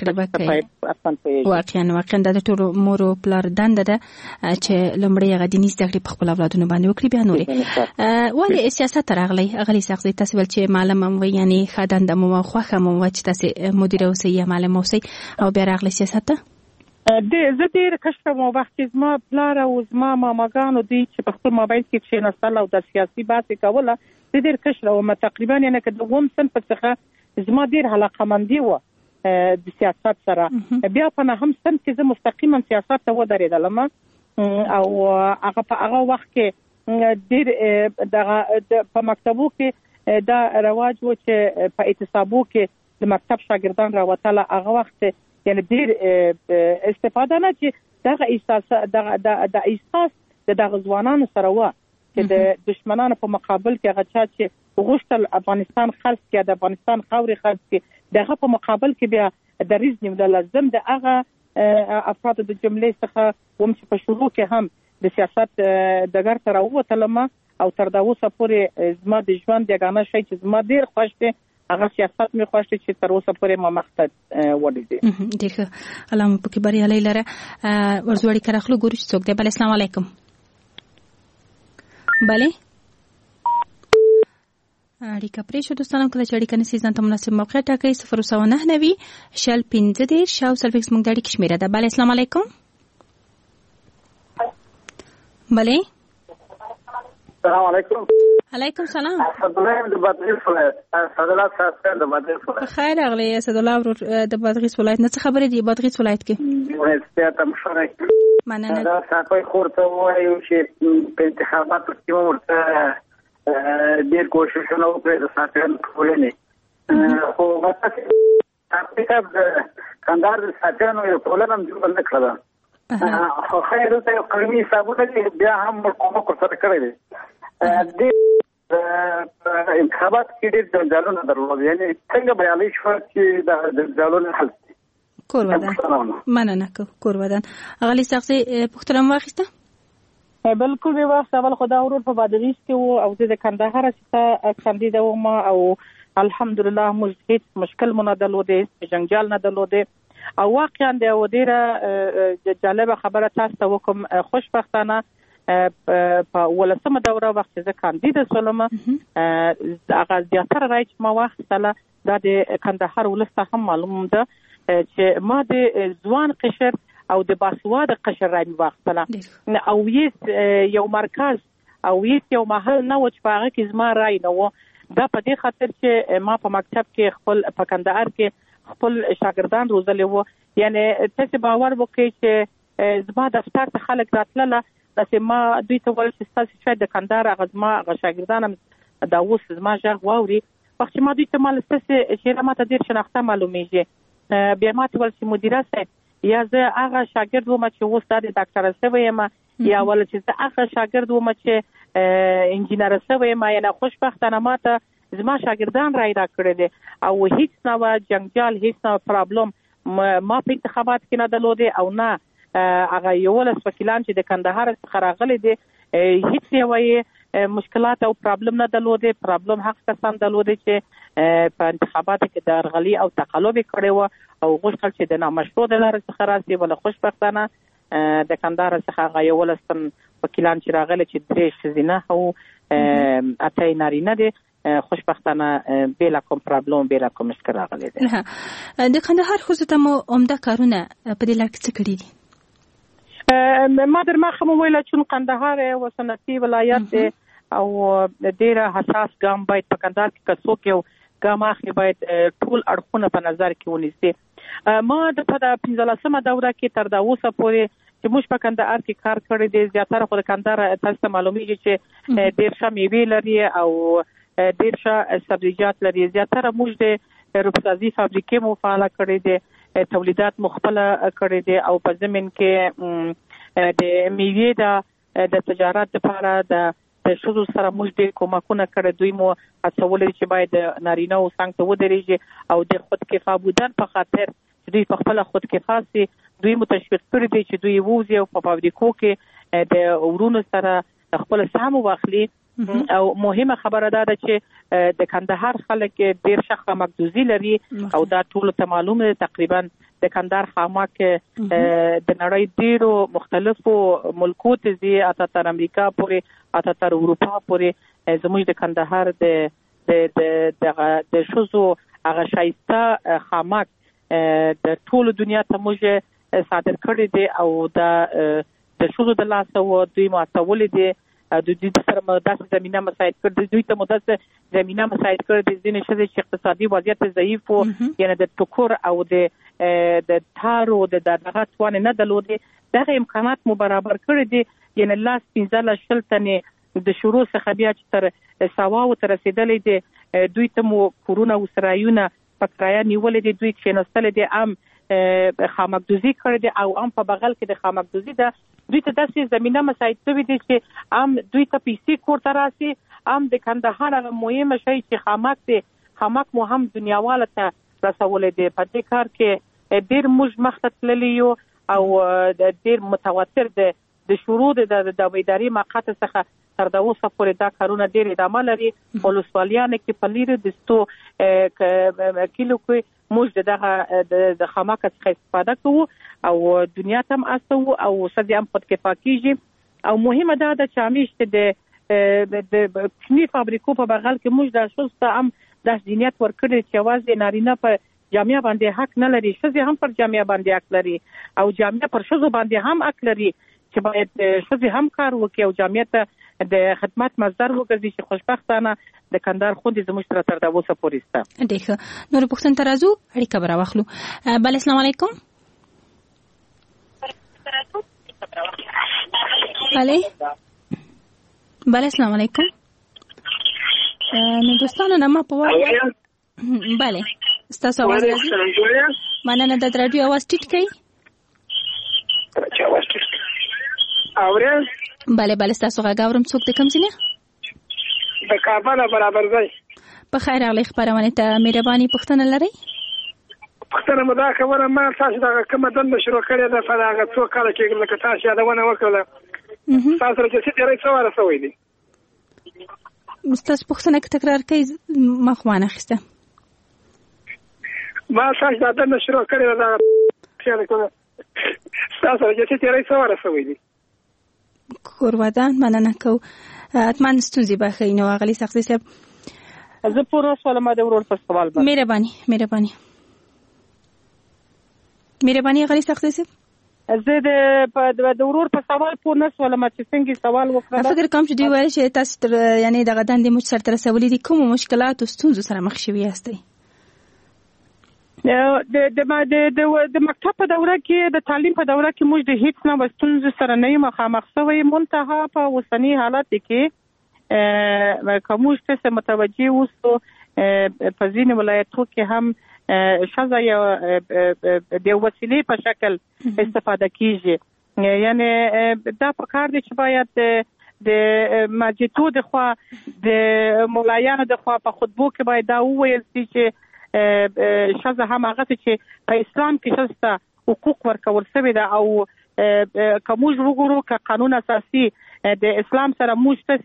متأکد
واقعا د ټول مور او پلار دنده ده چې لمړی هغه دیني زده کړې په خپل اولادونو باندې وکړي بیا نورې ولې سیاست راغلی اغلی سخت تاسو ول چې معلم هم یعنی خدان د مو خوخه مو چې تاسو مدیر اوسئ یا معلم اوسئ او بیا راغلی سیاست
زه ډېر کشرم او وخت چې زما پلار او زما ماماګانو دوی چې په خپل مابین کې کښېناستل او د سیاسي بحث کوله زه ډېر کشره وم تقریبا یعنې که د اووم صنف څخه زما ډېر علاقه‌مندي وه د سیاست سره بیا په نهم صنف کې زه مستقیما سیاست ته ودرېدلم او هغه په هغه وخت کې ډېر په مکتبو کې دا رواج و چې په اعتصابو کې د مکتب شاګردان راوتله هغه وخت یعنی ډیر استفاده نه چې دغه احساس دغه ځوانانو سره و چې د دشمنانو په مقابل کې هغه چې غوښتل افغانستان خلص کې د افغانستان خاورې خلص کې دغه په مقابل کې بیا د ریزنیم د لازم د هغه افراد د جملې څخه وم چې په شروع کې هم د سیاست دګر تر ووتلم او تر دا اوسه پورې زما د ژوند یګانه شی چې زما ډیر خوښ دی هغه سیاست می خوښ چې تر اوسه پورې ما مقصد وړي دي
ډیره علامه پکې بریالي لره ورزوړی کرخلو ګورو چې څوک دی بل اسلام علیکم بله اړیکه پرې شو دوستانو کله چې اړیکه نسی ځان ته مناسب موقع ټاکئ 099 شل 15 شاو سلفکس موږ د اړیکې شمیره ده بله اسلام علیکم بله
السلام علیکم
علیکم سلام
اسدالله د بادغیس ولایت اسدالله صاحب د بادغیس ولایت
خیر اغلی اسدالله د بادغیس ولایت نه څه خبرې دی بادغیس ولایت کې
ولایت هم شرک
مننه
دا صاحب خورته وایو چې په انتخاباتو کې ورته ډیر کوششونه وکړي د ساتنې کولې خو تاسو د کندهار د ساتنې یو ټولنه جوړ نه کړل خو خیر ته یو قومي حسابونه بیا هم کومه سره کړی دی د انتخابات کې ډېر جنجالونه درلود یعنی څنګه بریالي شو چې د جنجالونو حل
کور ودان مننه کور ودان اغلی سخصي پخترم واخیسته
بالکل به وخت اول خدا ورور په بادغیس کې او د کندهار څخه کاندید و ما او الحمدلله موږ هیڅ مشکل نه درلوده جنجال نه درلوده او واقعا د ودیره جالب خبره تاسو ته وکم خوشبختانه په ولسمه دوره وخت چې کاندید سولم هغه زیاتره راځي ما واخستله د کندهار ولسته هم معلوم ده چې ما د ځوان قشر او د باسواده قشر راځي واخستله او یو مرکز او یو محل نه و چې په هغه کې زما رای نه و دا په دې خاطر چې ما په مکتب کې خپل په کندهار کې خپل شاګردان روزلې وو یعنی تاسو باور وکړئ چې زما دفتر ته خلک راتلله چې ما دوی ته ویل چې تاسو شاید د کندهار زما شاګردان دا اوس زما ژغ واوري وخت چې ما دوی ته مال ستاسو چې ما ته ډیر شناخته معلومیږي بیا ما ته ول چې مدیره صاحب یا زه هغه شاګرد وم چې اوس د ډاکټر سوی یم یا ول چې زه هغه شاګرد وم چې انجینر سوی یم یا خوشبختانه ما ته زما شاګردان راځي کړی دي او هیڅ نو جنجال هیڅ نو پرابلم ما په انتخابات کې نه درلوده او نه هغه یو ولس وکیلان چې د کندهار څخه راغلي دي هیڅ یوې مشکلات او پرابلم نه درلوده. پرابلم حق کسان درلوده چې په انتخاباتو کې د ارغلي او تقلب کړي و او غوښتل چې د نامشروع د لارې څخه راسي. ول خوشبختانه د کندهار څخه غيولستن وکیلان چې راغلي چې درې شزینه او اته نارینه دي. خوشبختانه بلا کوم پرابلم بلا کوم مشکل راغلی دی.
د کندهار خصوصا مو عمده کارونه په دې لار کې څه کړی دي؟
ما در مخه ویل چې کندهار یو صنعتي ولایت دی او ډیره حساس ګام باید په کندهار کې کڅوک یو ګام اخلي باید ټول اړخونه په نظر کې ونیسي. ما د 15مه دوره کې تر دا اوسه پورې چې موږ په کندهار کې کار کړی دی زیاتره خو د کندهار تاسو ته معلومیږي چې ډیر ښه میوې لري او ډیر ښه سبزیجات لري. زیاتره موږ د روبسازي فابریکې مو فعال کړی دی، تولیدات مخبله کړی دي او په زمين کې د میوې د تجارت لپاره د شذو سره موږ د کومکونه کړی. دوی مو هڅولې چې باید نارینه او څنګه ته ودرېږي او د خود کفا بودن په خاطر چې دوی په خپل خود کفا سي دوی متشویق کړی دي چې دوی ووزي او په فابریکو کې د ورونو سره خپل سهم واخلي. او مهمه خبره ده چې د کندهار خلک ډیر ښه مقدوزي لري او دا ټول ته معلومه تقریبا د کندهار خامک د نړۍ ډیرو مختلفو ملکو ته زی اته تر امریکا پورې اته تر اروپا پورې زموږ د کندهار د شوزو هغه شایسته خامک د ټول دنیا ته موږ صادر کړی دی او د شوزو د لاسه و دوی ماتولې دي. د دې سره مداسه زمينه مساعد کړ دوی ته مداسه زمينه مساعد کړ د ځینې شته چې اقتصادي وضعیت ضعیف وو یعنی د ټکور او د تارو د دغه توان نه درلودي دغه امکانات مو برابر کړی دي یعنی لاس 15 شلتنې د شروع څخه بیا چې تر سواو تر رسیدلې دي دوی ته مو کورونه او سرایونه په کرایه نیولې دي دوی چې نستل دي ام خامکدوزي کړی دي او ام په بغل کې د خامکدوزي ده دوی ته داسې زمينه مساعد شوی دي چې ام دوی ته پیسې کوړه راسي ام د کندهار هغه مهمه شی چې خامک دي خامک مو هم دنیاواله ته رسولې دي. په دې کار کې ډیر موږ مخته یو او ډیر متواتر د شروع د اداري مقاطع څخه تر دا اوسه پورې دا کارونه ډیر ادامه لري. ولسوالیانه کې په لیره د 100 کیلو کې موږ د خامک څخه استفاده کوو او دنیا ته هم اسو او سدي هم خود کې پاکيږي او مهمه ده چې همیشه د کشمیر فابریکو په بغل کې موږ د شوسته هم د ځینیت ورکړي چې واځي نارینه په جامعه باندې حق نه لري شزي هم پر جامعه باندې حق لري او جامعه پر شزو باندې هم حق لري چې باید شزي هم کار وکړي او جامعه ته د خدمت مصدر وګرځي چې خوشبختانه د کندهار خوندې زموږ تر دا اوسه پورې سته.
ډیره نور پښتون ترازو اړیکه برا واخلو. بل السلام علیکم. بله السلام علیکم. دوستانو نما په وایي بله ستاسو आवाज راځي. مننه د رادیو आवाज ټیټ کړئ. بله بله ستاسو غږ اورم. څوک د کوم ځای نه؟
د کابل برابر ځای.
په خیر راغلی خبرونه ته مهرباني پښتنه لري.
پښتنه مدا خبره ما تاسو دا کومه دنده شروع کړې ده په هغه څو کال کې لکه تاسو یادونه وکړه تاسو راځي چې ډېر څه ورسوي دي.
مستاس پښتنه کې تکرار کوي ما خوانه خسته
ما تاسو دا دنده شروع کړې ده خیال کوم تاسو راځي چې ډېر څه ورسوي دي.
کورودان مننه کو اتمن ستونزې به خینو غلي سختي صاحب
زه پوره سوالم د ورور په سوال باندې
مهرباني غلي سختي صاحب
زه د ورور په سوال پوه نه سوالم چې څنګه سوال وکړم.
فکر کوم چې دی وایي چې تاسو یعنی د غدان د مش سره تر سوالې دي کوم مشکلات او ستونزې سره مخ شوي یاستئ؟ د مکتب په دوره کې د تعلیم په دوره کې موږ د هیڅ نه ستونزې سره نه مخامخ شوی. منتها په اوسنی حالت کې کوموش ته متوجي اوسو په ځینې ولایتو کې هم شزه یو د وسیلې په شکل استفاده کیږي. یعنی دا په کار دي چې باید د ماجتو د خوا د مولایانو د خوا په خطبو کې باید دا وویل چې شزه هم هغه چې په اسلام کې شزه حقوق ورکول شوی ده او کوموج وګورو ک قانون اساسي د اسلام سره موږ ته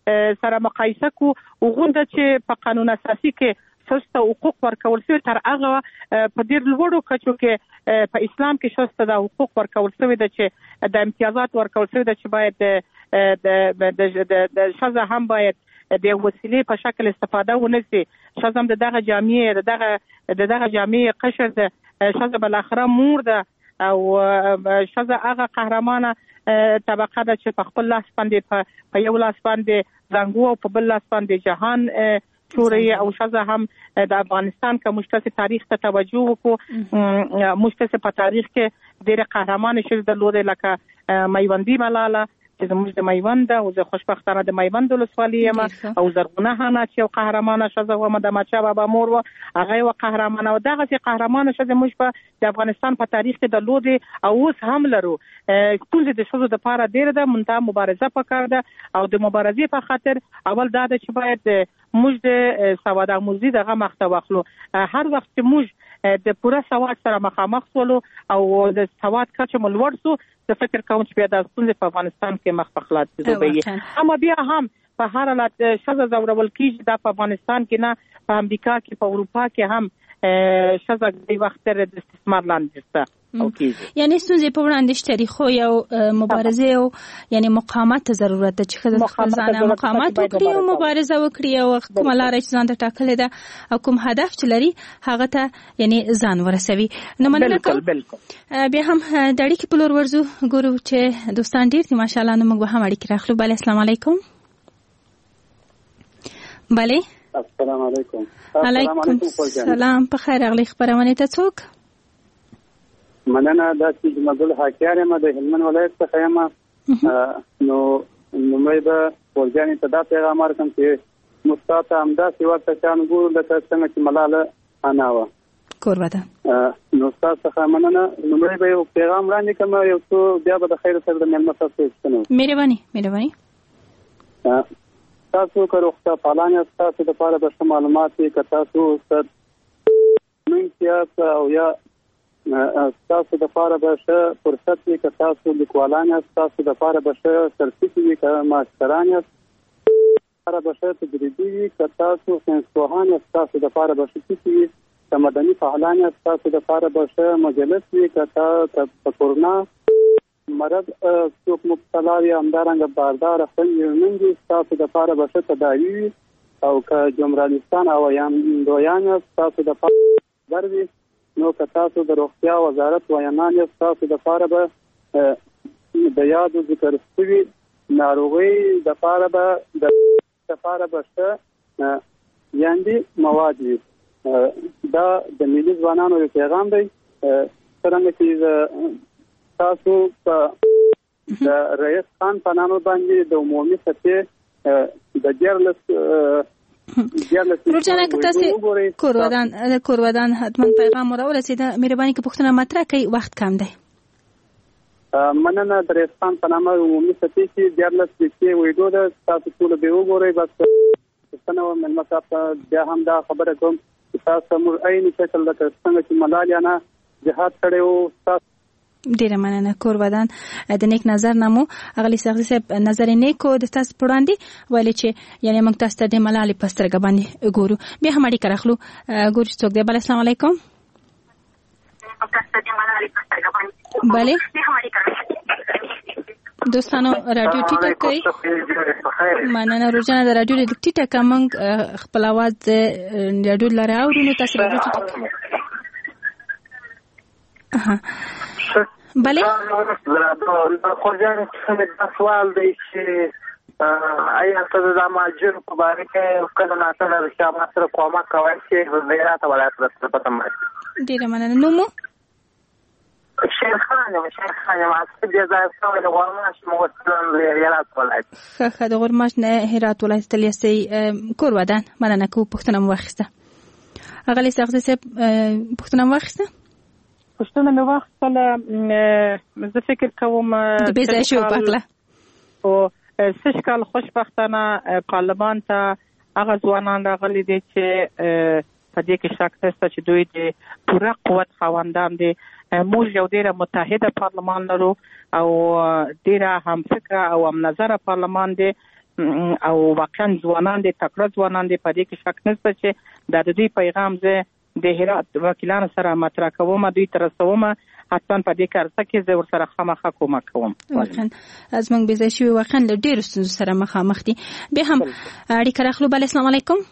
سره مقایسه کو وغونډه چې په قانون اساسي کې شسته حقوق ورکول شوی تر هغه په ډیر لوړو کچو کې په اسلام کې شسته د حقوق ورکول شوی د چې د امتیازات ورکول شوی د چې باید د شذا هم باید د وسیلې په شکل استفاده ونشي. شذا هم دغه جامعې قشر د شذا بل اخره مور ده او شذا هغه قهرمانه طبقه ده چې په خپل لاس باندې په یو لاس باندې زنګو او په بل لاس باندې جهان شوري او شذا هم د افغانستان کا مشترک تاریخ ته توجه وکړو. مشترک په تاریخ کې ډېر قهرمان شې د لوري لکه میوندی ملاله چې زموږ د میوند او زه خوشبختانه د میوند ولسوالۍ یم او زرغونه خانه چې یو قهرمانه شذا و د مچا بابا مور و هغه یو قهرمانه او دغه چې قهرمانه شذا موږ په د افغانستان په تاریخ کې د لوري او اوس هم لرو. ټول د شذا د لپاره ډېر ده منتها مبارزه پکار ده او د مبارزې په خاطر اول دا چې باید موږ د سواد آموزي دغه مخته واخلو. هر وخت چې موږ د پوره سواد سره مخامخ شولو او د سواد کچه مو لوړ شو د فکر کوم چې بیا د ستونزې په افغانستان کې مخ په خلاص کېږي. اما بیا هم په هر حالت شذا زورول کېږي د افغانستان کې نه په امریکا کې په اروپا کې هم شذا د وخت تر د استثمار لاندې شته.
یعنی ستونزې په وړاندې شته خو یو مبارزه او یعنی مقاومت ضرورت ده چې خزه خپل ځان مقاومت وکړي او مبارزه وکړي او کومه لار چې ځان ته ټاکلې ده او کوم هدف چې لري هغه ته یعنی ځان ورسوي. نو مننه کوم بیا هم د اړیکې په لور ورځو ګورو چې دوستان ډیر دي ماشاءالله. نو موږ به هم اړیکې راخلو. بله السلام علیکم. بله
السلام علیکم.
علیکم السلام. په خیر راغلی. خبرونه ته څوک؟
مننه. دا چې مګل حاکیار یم د هلمند ولایت څخه یم. نو لومړی به ورجانې ته دا پیغام ورکړم چې مستعد همداسې ورته شان ګورو لکه څنګه چې ملاله انا وه
کوربه ده.
نو استاد څخه مننه. لومړی به یو پیغام وړاندې کړم یو څو بیا به د خیر سره د مېلمه تاسو پوښتنه
مهرباني
تاسو که روغتیا پالان یاست تاسو دپاره به ښه معلومات وي که تاسو منځ یاست او یا تاسو دپاره به ښه فرصت وي که تاسو لیکوالان یاست تاسو دپاره به ښه ترتیب وي که ماسټران یاست دپاره به ښه تجربي وي که تاسو ساینسپوهان یاست تاسو دپاره به ښه ټیټ وي که مدني فعالان یاست تاسو دپاره به ښه مجلس وي که په کورونا مرض څوک مبتلا وي همدارنګه بارداره خویندې میندې ستاسو دپاره به ښه تداوي وي او که جمرانستان او هندویان یاست ستاسو دپاره خبر وي. نو که تاسو د روغتیا وزارت ویانان یاست ستاسو دپاره به د یادو ذکر شوي ناروغۍ دپاره به ښه یاندې مواد وي. دا د ملي ځوانانو یو پیغام دی. څرنګه چې تاسو په د رئیس خان په نامه باندې د عمومي سطحې د 14
روزانه که تاسو کوروادان حتما پیغام ورسید. مهرباني که پوښتنه مطرح کړئ وخت کم دی.
مننه. د رئیس خان په نامه عمومي سطحې کې 14 دقیقې ویډیو ده تاسو ټول به وګورئ. بس پوښتنه و مېلمه صاحب ته بیا هم دا خبره کوم چې تاسو موږ عین شکل لکه څنګه چې ملالیانه جهاد کړی و.
ډیره مننه کوروادان د نیک نظر نمو اغلی سغزی صاحب نظر نیکو د تاسو پړاندې ویل چې یعنی موږ تاسو ته د ملالي پسترګ باندې ګورو. بیا هم اړیکه راخلو. ګورو څوک دی. بل السلام علیکم. بله دوستانو رادیو ټیټه کوي. مننه. روزانه د رادیو ټیټه کوم خپل आवाज د رادیو لاره اورینو تاسو رادیو ټیټه کوي. بله
خو ځان څه سوال دی چې آیا تاسو د ماجر په باره کې کله ناڅه د شامل سره کومه کوي چې زیرات ولایت سره پته مې
ډیره مننه. نو مو
شیخ خان ماسته د ځای د غورماش موږ هرات ولایت
خه د غورماش نه هرات ولایت تلیسي کوروادان مننه کو پښتنه مخسته اغلی سغزه سه پښتنه مخسته
پښتنه مې واخله. زه فکر کوم
د بیزای شو پخله
او سشکال خوشبختانه پارلمان ته هغه ځوانان راغلي دي چې په دې کې شک نشته چې دوی د پوره قوت خاوندان دي. موږ یو ډېر متحده پارلمان لرو او ډېر هم فکر او هم نظر پارلمان دی. او واقعا ځوانان دي تکړه ځوانان دي په دې کې شک نشته چې د دوی پیغام زه د هرات وکیلانو سره مطرح کوم دوی تر رسوم حتما په دې کارته کې زه ورسره خامخا کومک کوم.
واقعا زموږ بيځای شوی واقعا له ډېرو ستونزو سره مخامخ دي. بیا هم اړیکه راخلو. بله السلام علیکم.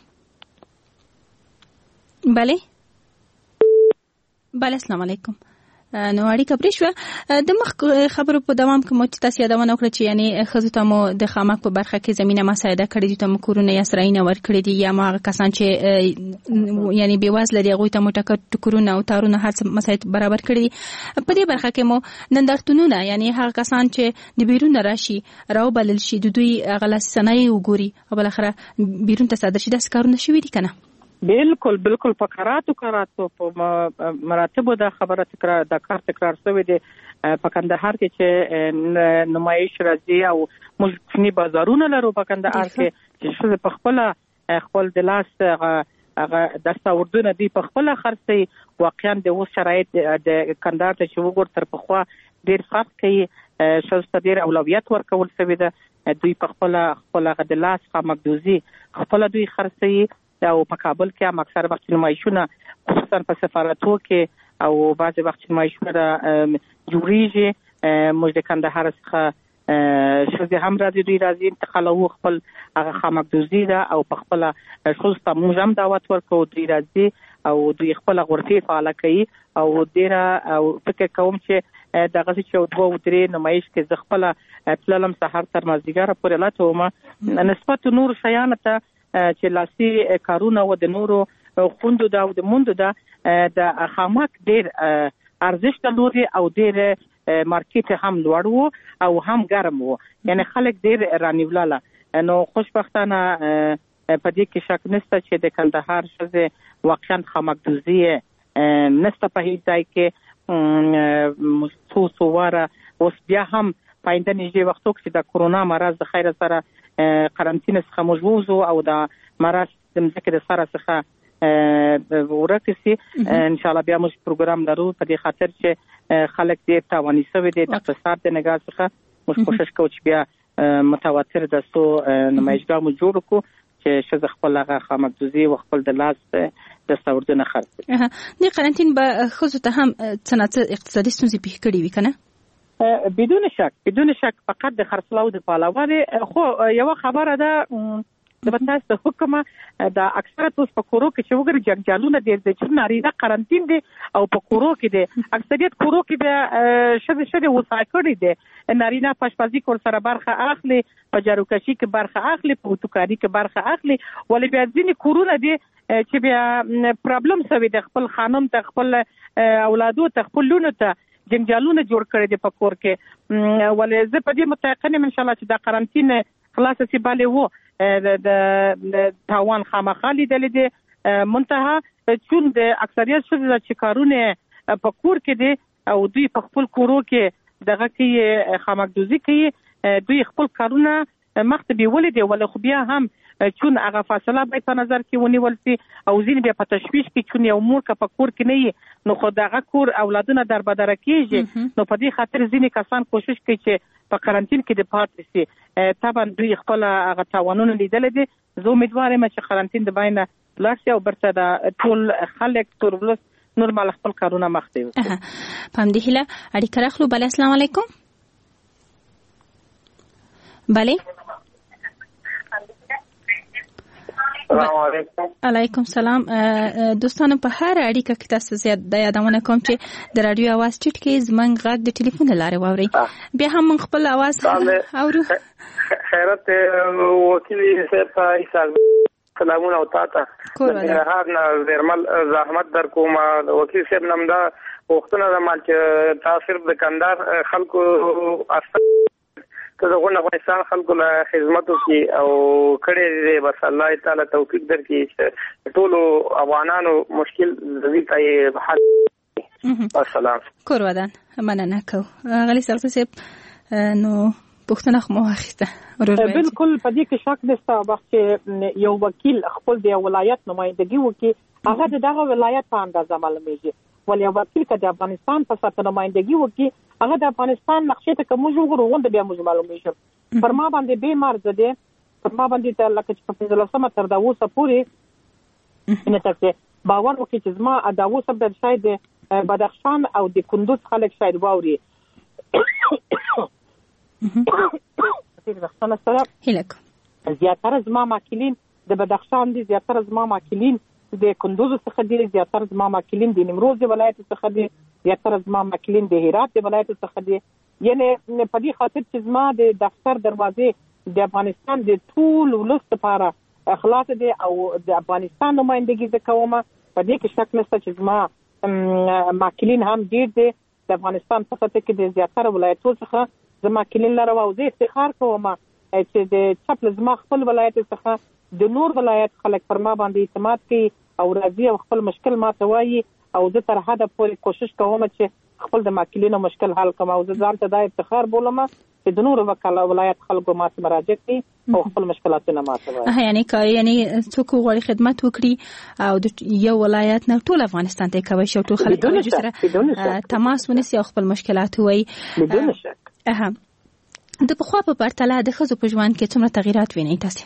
بله السلام علیکم. نو اړیکه پرې شوه. د مخ خبرو په دوام کې مو چې تاسو یادونه وکړه چې یعنی ښځو ته مو د خامک په برخه کې زمینه مساعده کړې دي، ته مو کورونه یا سرایونه ورکړي دي، یا هغه کسان چې یعنی بېوزله دي هغوی ته مو ټکرونه او تارونه هر څه مساعد برابر کړي دي. په دې برخه کې مو نندارتونونه یعنی هغه کسان چې د بیرون راشي راوبلل شي د دوی هغه لاسي صنایع وګوري او بالاخره بیرون ته صادر شي، داسې کارونه شوي دي که نه؟
بالکل په کراتو په مراتبو دا خبره تکرار دا کار تکرار شوی دی. په کندهار کې چې نمایش راځي او موږ کومي بازارونه لرو په کندهار کې چې خپل د لاس هغه دستاوردونه دی په خپل خرڅي. واقعا د اوس شرایط د کندهار ته چې وګور تر پخوا ډیر فرق کوي. شاوسته ډیر اولویت ورکول شوی دی. دوی په خپل د لاس خامکدوزي خپل دوی خرڅي او په کابل کې هم اکثر وخت نمایشونه خصوصا په سفارتو کې او بعضې وخت نمایشونه جوړیږي. موږ د کندهار څخه ښځې هم راځي، دوی راځي انتقالوو خپل هغه خامکدوزي ده او په خپله ښځو ته موږ هم دعوت ورکوو دوی راځي او دوی خپله غرفې فعاله کوي. او ډېره او فکر کوم چې دغسې چې 2-3 نمایش کې زه خپله تللم سهار تر مازدیګره پورې لټوم نسبت نورو شیانو ته چې لاسي کارونه و د نورو خوندو ده او د موندو ده د خامک ډېر ارزښت لري او ډېر مارکیټ هم لوړ و او هم ګرم و، یعنی خلک ډېر رانیولاله. نو خوشبختانه په دې کې شک نشته چې د کندهار ښځې واقعا خامکدوزي نشته په هیڅ ځای کې. څو واره اوس بیا هم په آینده نږدې وختو کې د کورونا مرض د خیره سره قرنطینه څخه موږ ووځو او د مرض د مځکې د سره څخه ورک شي. انشاءالله بیا موږ پروګرام لرو په دې خاطر چې خلک ډېر تاواني شوي دي. د اقتصاد د نګاه څخه موږ کوشش کوو چې بیا متواتر دستو نمایشګاه مو جوړ کړو چې ښځه خپل هغه خامکدوزي او خپل د لاس دستاوردونه خرڅ کړي. د قرنطین به ښځو ته هم څه نه څه اقتصادي ستونزې پېښ کړي وي که نه؟ بدون شک فقط د خرڅلاو د پالوه. خو یو خبره ده د بنداز د حکومت د اکثریت اوس په کورو کې چې وګوري جنجالونه ډېر دي چې نارینه قرنطین دي او په کورو کې دي اکثریت کورو کې به ښځې وسایل کړي دي. نارینه په اشپزي کور سره برخه اخلي، په جاروکشي کې برخه اخلي، په اتوکاري کې برخه اخلي. ولې بیا ځینې کورونه دي چې بیا پرابلم شوی د خپل خانم ته خپل اولادو ته خپل لونو ته جنجالونه جوړ کړي دي په کور کې. ولې زه په دې متيقن یم انشاءالله چې د قرنطین خلاصه سي بالي وو د تاوان خامخا لیدلې دي. منتها چون د اکثریت ښځې چې کارونه په کور کې دي او دوی په خپل کورو کې دغه کې خامکدوزي کوي، دوی خپل کارونه مخته بیولې دي. ولې خو بیا هم چون هغه فاصله باید په نظر کې ونیول شي او ځینې بیا په تشویش کې چون یو مور که په کور کې نه وي نو خو دغه کور اولادونه دربدره کېږي. نو په دې خاطر ځینې کسان کوشش کوي چې په قرنطین کې د پاتې شي. طبعا دوی خپل هغه تاوانونه لیدلې دي. زه امیدوار یم چې قرنطین د بینه لاړ شي او برته د ټول خلک ټول ولس نورمال خپل کارونه مخته وي.
په همدې هیله اړیکه راخلو. بله السلام علیکم. بله علیکم سلام. دوستانو په هر اړیکه کې تاسو زیات د یادونه کوم چې د رادیو आवाज چټ کې زمنګ غږ د ټلیفون لاره واوري. بیا هم خپل आवाज اورو.
خیرت وکیل صاحب ایسال سلامونه او تاسو د هر نه زرمل زحمت در کوم. وکیل صاحب نمدا وختونه د مال چې تاسو د کندهار خلکو ته دغه افغانستان خلکو له خدماتو کې او کړي دي. بس الله تعالی توفیق درکړي چې ټول افغانانو مشکل زوی ته حل. السلام
کور ودان مننه کو غلی سلطه صاحب نو پښتنه خو واخیسته.
بالکل په دې کې شک نشته. وخت چې یو وکیل خپل د ولایت نمائندګي وکي هغه دغه ولایت په اندازه معلومیږي. ولې یو وکیل که د افغانستان په سطح نمائندګي وکي هغه د افغانستان نقشې ته کوم وګورو غونډه بیا موږ معلومیږي. پر ما باندې به مرزه ده پر ما باندې لکه چې په 15 تر دا اوسه پورې نه تاسو باور وکړئ چې زما دا اوسه د شاید بدخشان او د کندوز خلک شاید واوري زیاتره زما ماکلین د بدخشان دي، زیاتره زما ماکلین د کندوز څخه دي، زیاتره زما ماکلین د نیمروز ولایت څخه دي، زیاتره زما ماکلین د هرات ولایت څخه دي. یعنی په دې خاطر چې زما د دفتر دروازې د افغانستان د ټول ولس لپاره خلاص دي او د افغانستان نمائندګي کوم. په دې کې شک نشته چې زما ماکلین هم ډیر دي د افغانستان څخه، چې د زیاتره ولایتونو څخه زما ماکلین لرم او زه افتخار کوم چې د چپل زما خپل ولایت څخه د نور ولایت خلک پر ما باندې اعتماد کوي او راځي او خپل مشکل ما ته وایي او زه تر حده پورې کوشش کوم چې خپل د ماکلینو مشکل حل کوم او زه ځان ته دا افتخار بولم چې د نور ولایت خلکو ما ته مراجعه کوي او خپل مشکلاتونه ما ته وایي.
یعنی څوک غواړي خدمت وکړي او د یو ولایت نه ټول افغانستان ته کوي شو ټول خلک د سره تماس ونیسي او خپل مشکلات وایي.
بدون شک
د پخوا په پرتله د ښځو په ژوند کې څومره تغیرات وینئ تاسو؟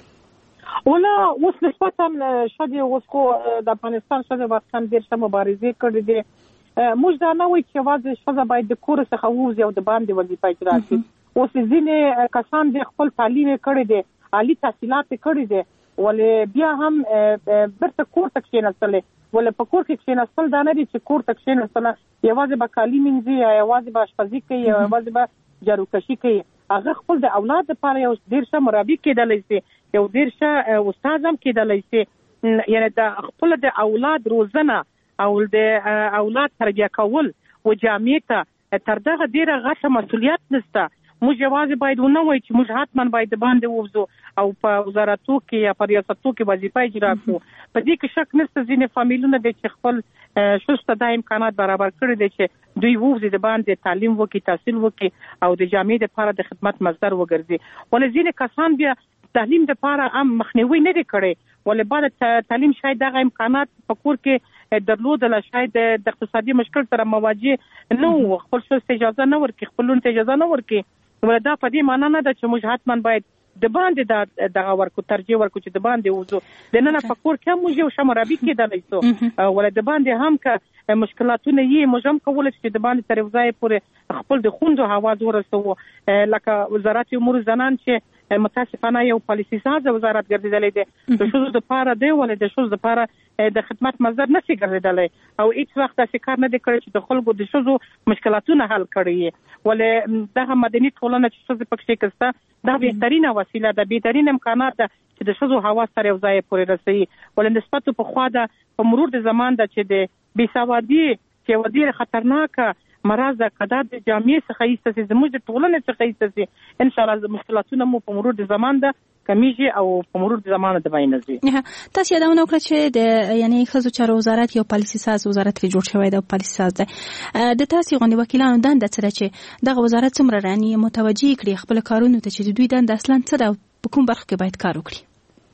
ولا اوس نسبتا شاده اوس خو د افغانستان شاده وطن ډیر څه مبارزې کړې دي. موږ دا نه وایو چې واځي شاده باید د کور څخه ووځي او د باندې وظیفه اجرا کړي. اوس ځینې کسان د خپل تعلیم کړی دي، عالی تحصیلات کړی دي، ولې بیا هم برته کور ته کښېنستل، ولې په کور کې کښېنستل دا نه دي چې کور ته کښېنستل یوازې به کالي مینځي، یوازې به اشپزي کوي، یوازې به جاروکشي کوي. هغه خپل د اولاد لپاره یو ډیر ښه مربي کېدلی شي، یو ډیر ښه استاد هم کېدلی شي. یعنی د خپل د اولاد روزنه او د اولاد تربیه کول و جامعې ته تر دغه ډیره غټه مسؤلیت نشته. موږ یوازې باید ونه وایو چې موږ حتما باید د باندې ووځو او په وزارتو کې یا په ریاستو کې وظیفه اجرا کړو. په دې کې شک نشته ځینې فامیلونه دي چې خپل شوسته د امکانات برابر کړي دي چې دوی ووځي د باندې تعلیم وکړي، تحصیل وکړي او د جامعې لپاره د خدمت مصدر وګرځي. ولې ځینې کسان بیا تعلیم لپاره هم مخنیوي نه دي کړي، ولې بعد تعلیم شاید دغه امکانات په کور کې درلودل، شاید د اقتصادي مشکل سره مواجه نه وو، خپل شوسته اجازه نه ورکړي، خپلون ته اجازه نه ورکړي. ولدا په دې معنی نه ده چې موږ حتما باید د باندې دغه ورکو ترجیح ورکو چې د باندې وځو. د نن په کور کې موږ یو شمرابي کېدلی شو، ولې د باندې هم که مشکلاتونه یې موږ هم کولای چې د باندې تر ځای پورې خپل د خوندو حواس ورسوو. لکه وزارت امور زنان چې متاسفانه یو پالیسي ساز وزارت ګرځیدلی دی د ښځو لپاره دی، ولې د ښځو لپاره د خدمت مصدر نشي ګرځیدلی او هیڅ وخت داسې کار نه دی کړی چې د خلکو د ښځو مشکلاتونه حل کړي. ولې دغه مدني ټولنه چې ښځې پکې کسته دا بهترینه وسیله ده، بهترین امکانات ده چې د ښځو حواس سره یو ځای پورې رسوي. ولې نسبت په خوا ده په مرور د زمان ده چې د بېسوادي چې یوه ډېره خطرناکه مرض ده، که دا د جامعې څخه ایسته شي، زموږ د ټولنې څخه ایسته شي، انشاءالله مشکلاتونه مو په مرور د زمان ده کمیږي او په مرور د زمانه د باندې نزي.
تاسو یادونه وکړه چې د یعنی ښځو چارو وزارت یو پالیسي ساز وزارت لري جوړ شوی دی، پالیسي ساز دی. د تاسو غونډې وکیلانو دنده څه ده چې دغه وزارت څومره راني متوجي کړي خپل کارونو ته چې دوی دنده اصلا څه ده، په کوم برخه کې باید کار وکړي؟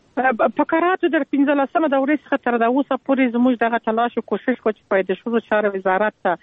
په کاراتو در 15مه دورې څخه تر دا اوسه پورې زموږ دغه تلاش او کوشش کو چې په د ښځو چارو وزارت ته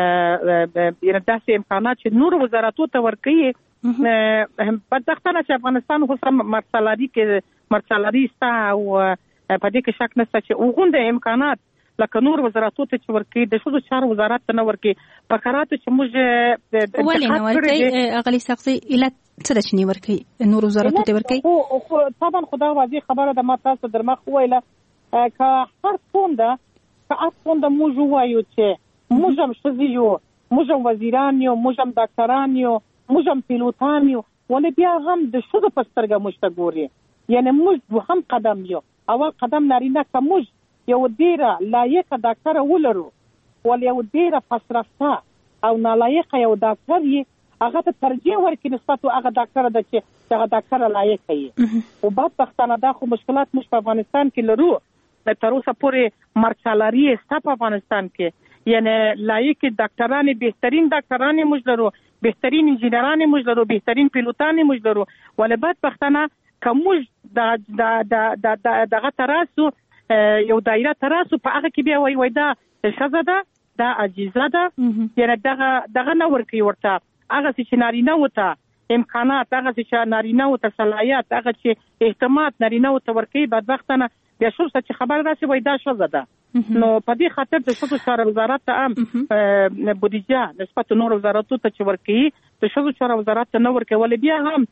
داسې امکانات چې نور وزارتو ته ورکوي. بدبختانه چې افغانستان خو سم مرسلاري ستا او په دې کې شک نشته چې وغونډه امکانات لکه نور وزارتو ته چې ورکوي د ښځو چارو وزارت ته نه ورکوي. په کاراتو چې موږ
ولې نه ورکوي اغلي سختي علت څه ده چې نه ورکوي نور وزارتو ته ورکوي؟
خو طبعا خدا واضح خبره ده، ما تاسو در مخ ویله که هر څومره موږ وایو چې موږ هم ښځې یو، موږ هم وزیران یو، موږ هم ډاکټران یو، موږ هم پیلوټان یو، ولې بیا هم د ښځو په سترګه موږ ته ګوري. یعنی موږ دوهم قدم یو، اول قدم نارینه که موږ یو ډېره لایقه ډاکټره ولرو، ولې یو ډېره پسرفته او نالایقه یو ډاکټر یې، هغه ته ترجیح ورکړي نسبت هغه ډاکټره ده چې هغه ډاکټره لایقه یې. خو بدبختانه دا خو مشکلات موږ په افغانستان کې لرو، تر اوسه پورې مرسلاري ستا په افغانستان کې، یعنی لایق ډاکټران، بهترین ډاکټران موږ لرو، بهترین انجینران موږ لرو، بهترین پیلوټان موږ لرو، ولې بدبختانه که موږ دغه تراسو یو دایره تراسو په هغه کې بیا وای دا ښځه ده، دا عجیزه ده، یعنی دغه نه ورکوي ورته هغه چې نارینه وته امکانات هغه چې نارینه او ته صلاحیت هغه چې اهتمام نارینه او ته ورکوي بدبختانه بیا شو چې خبر راشي وای دا ښځه ده نو په دې خاطر د ښځو چارو وزارت ته هم بودیجه نسبت نور وزارتونو ته چې ورکوي د ښځو چارو وزارت ته نه ورکول بیا هم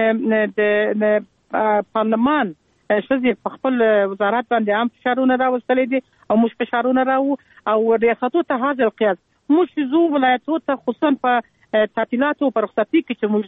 د پارلمان ښځې په خپل وزارت باندې هم فشارونه راوستلي دي او موږ فشارونه راو او ریاستو ته هاذا القياس موږ زو ولایتو ته خصوصا په تعطیلاتو پر رخصتي کې چې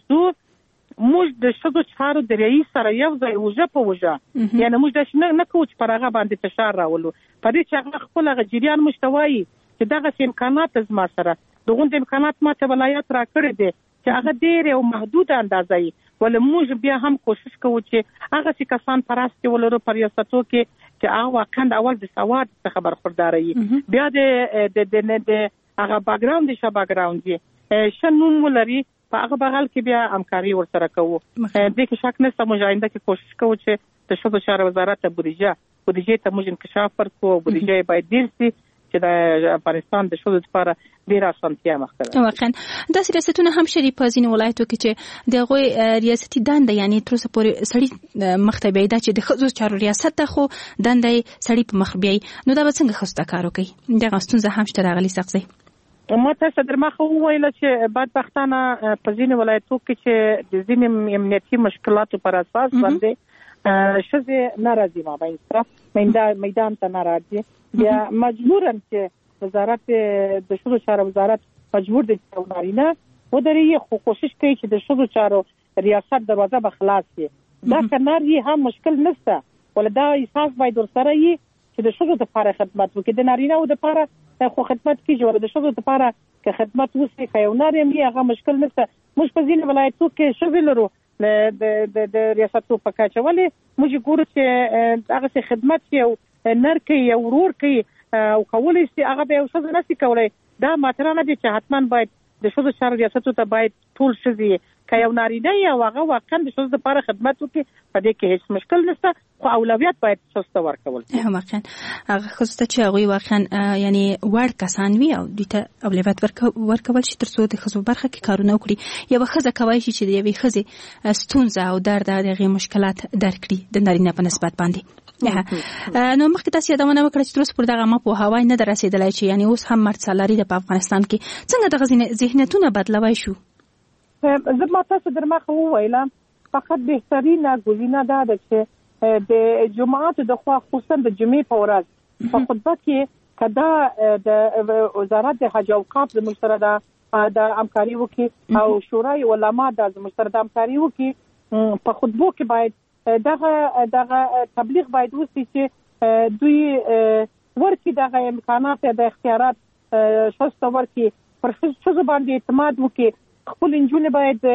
موږ د ښځو چارو د رئیس سره یو ځای وجه په وجه یعنی موږ د نه کوو چې پر هغه باندې فشار راولو په دې چې هغه خپل هغه جریان مشتوي چې دغه امکانات زما سره دغه امکانات ماته ولایت را کړی دي چې هغه ډېر او محدود اندازې ول موږ بیا هم کوشش کوو چې هغه چې کسان پراستي ولرو پر ریاستو کې چې هغه واقعا اول د سواد څخه برخوردار وي بیا د هغه باګراوند شې باګراوند دي شنو مولري په هغه بغل کې بیا همکاري ورسره کوو د کې شک نشته موږ آینده کې کوشش کوو چې د ښځو چارو وزارت ته بودیجه ته موږ انکشاف ورکړو بودیجه باید ډیر شي چې د افغانستان د ښځو لپاره ډیر اسانتیا مخکره
واقعا د ریاستونو هم شری په ځینو ولایتو کې چې د غوي ریاستي دنده یعنی تر اوسه پورې سړی مختبي دا چې د ښځو چارو ریاست ته خو دنده سړی په مخ بیاي نو دا به څنګه خسته کار کوي د غستون زه هم شته راغلي سقسي
ما ته درمخه وویل چې بدبختانه په ځینې ولایتو کې چې د ځینې امنیتي مشکلاتو پر اساس باندې ښځې ناراضي ما باندې میدان ته ناراضي بیا مجبورم چې وزارت د ښځو چارو وزارت مجبور دي چې نارینه ودرې خو کوشش کوي چې د ښځو چارو ریاست دروازه به خلاص شي دا کناري هم مشکل نشته ولدا احساس باید ورسره وي چې د ښځو لپاره خدمت وکړي د نارینه او لپاره خو خدمت کیږي ور د ښځو لپاره که خدمت وشي کایونار یې هغه مشکل نشته موږ په ځینې ولایتو کې ښځې لرو د ریاستو په کچه ولې موږ ګورو چې هغه خدمت یې نر کوي او ورور کوي او کولای شي هغه به ښځه نشي کولای دا ماتره نه دي چې حتما باید د ښځو چارو ریاستو ته باید ټول ښځې کایوناري نه یا هغه واقعا د ښځو لپاره خدمت وکړي په دې کې هیڅ مشکل نشته خو اولویت باید ښځو ته ورکول شي
واقعا هغه ښځو ته چې هغه واقعا یعنی وړ کسان وي او دوی ته اولویت ورکول شي تر څو د ښځو برخه کې کارونه وکړي یو ښځه کوي چې د یوې ښځې ستونزه او درد دغه مشکلات درک کړي د نارینه په نسبت باندې نو مخکې تاسو یادونه وکړه چې تر اوسه پر دغه مپ هوای نه درسېدلای چې یعنی اوس هم مرد سالاري د افغانستان کې څنګه دغه ذهنیتونه بدلوي شو
زه ما تاسو درمخه وویلم فقط بهترینه گزینه ده چې د جماعت د خوا خصوصا د جمعې په ورځ په خطبه کې کدا د وزارت د حج او اوقاف د مشترک د همکاري وکړي او شورای علما د مشترک همکاري وکړي په خطبو کې باید دغه تبلیغ باید وشي چې دوی ورکړي دغه امکانات د اختیارات شته ورکړي پر ښځو باندې اعتماد وکړي خپل انجونې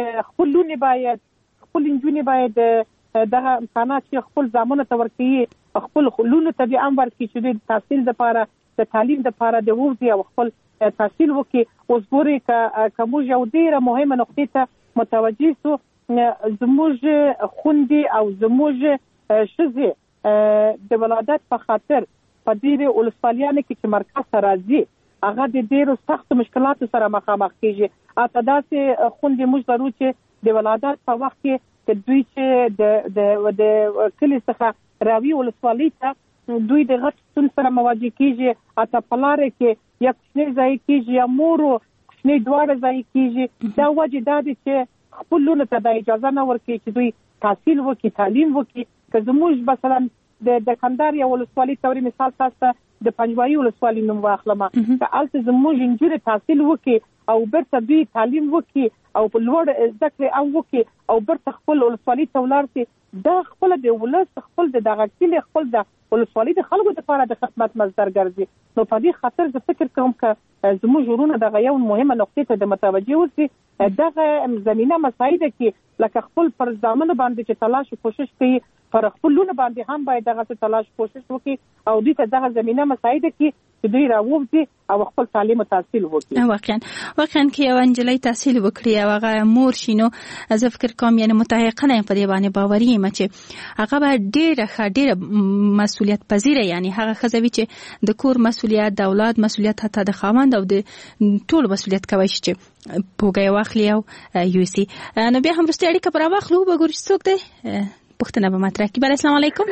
باید دغه امکانات چې خپل ځامنه ته ورکړي خپل خلونو ته به امر کړي چې د تحصیل لپاره د تعلیم لپاره د وځي او خپل تحصیل وکړي اوس ګوري کوم یو ډیره مهمه نقطه ته متوجه سو زموږ خوندې او زموږ ښځې د ولادت په خاطر په دې ولسوالیانو کې چې مرکز ته راځي هغه د ډیرو سخت مشکلاتو سره مخامخ کیږي اته داسې خوندې موږ لرو چې د ولادت په وخت کې دوی چې د کلی څخه راوي ولسوالۍ ته دوی د غټ ستون سره مواجه کیږي اته په لاره کې یا کوچنی ځای کیږي یا مور کوچنی دواړه ځای کیږي دا وجه دا دي چې خپل لونه ته د اجازه نه ورکړي چې دوی تحصیل وکړي تعلیم وکړي که زموږ مثلا د کندهار یو ولسوالۍ توري مثال تاسو د پنجوایي ولسوالۍ نوم واخلم که الته زموږ انجیر تحصیل وکړي او برته دوی تعلیم وکړي او په لوړ زده کړې او وکړي او برته خپل ولسوالۍ ته ولاړ شي دا خپل د ولس خپل د دغه کلی خپل د ولسوالۍ د خلکو لپاره د خدمت مصدر ګرځي نو په دې خاطر زه فکر کوم چې زموږ ورونه دغه یو مهمه نقطه ته د متوجه اوسي دغه زمينه مساعده کې لکه خپل پر ځامن باندې چې تلاش کوشش کوي پر خپلونه باندې هم باید دغه تلاش کوشش وکړي او دې ته دغه زمينه مساعده کې چې دوی راووځي او خپل تعلیم او تحصیل وکړي.
واقعا کې یو انجلۍ تحصیل وکړي او هغه مور شینو زه فکر کوم یعنی متحققه نه په دې باندې باوري یم چې هغه به ډېره مسؤلیت پذیره یعنی هغه ښځه وي چې د کور مسؤلیت د اولاد مسؤلیت حتی د خاوند او د ټول مسؤلیت کوي چې پوګي واخلي او یوسي. نو بیا هم رستي اړیکه پر واخلو وګورئ څوک دی پښتنه به مطرح کی. بله السلام علیکم.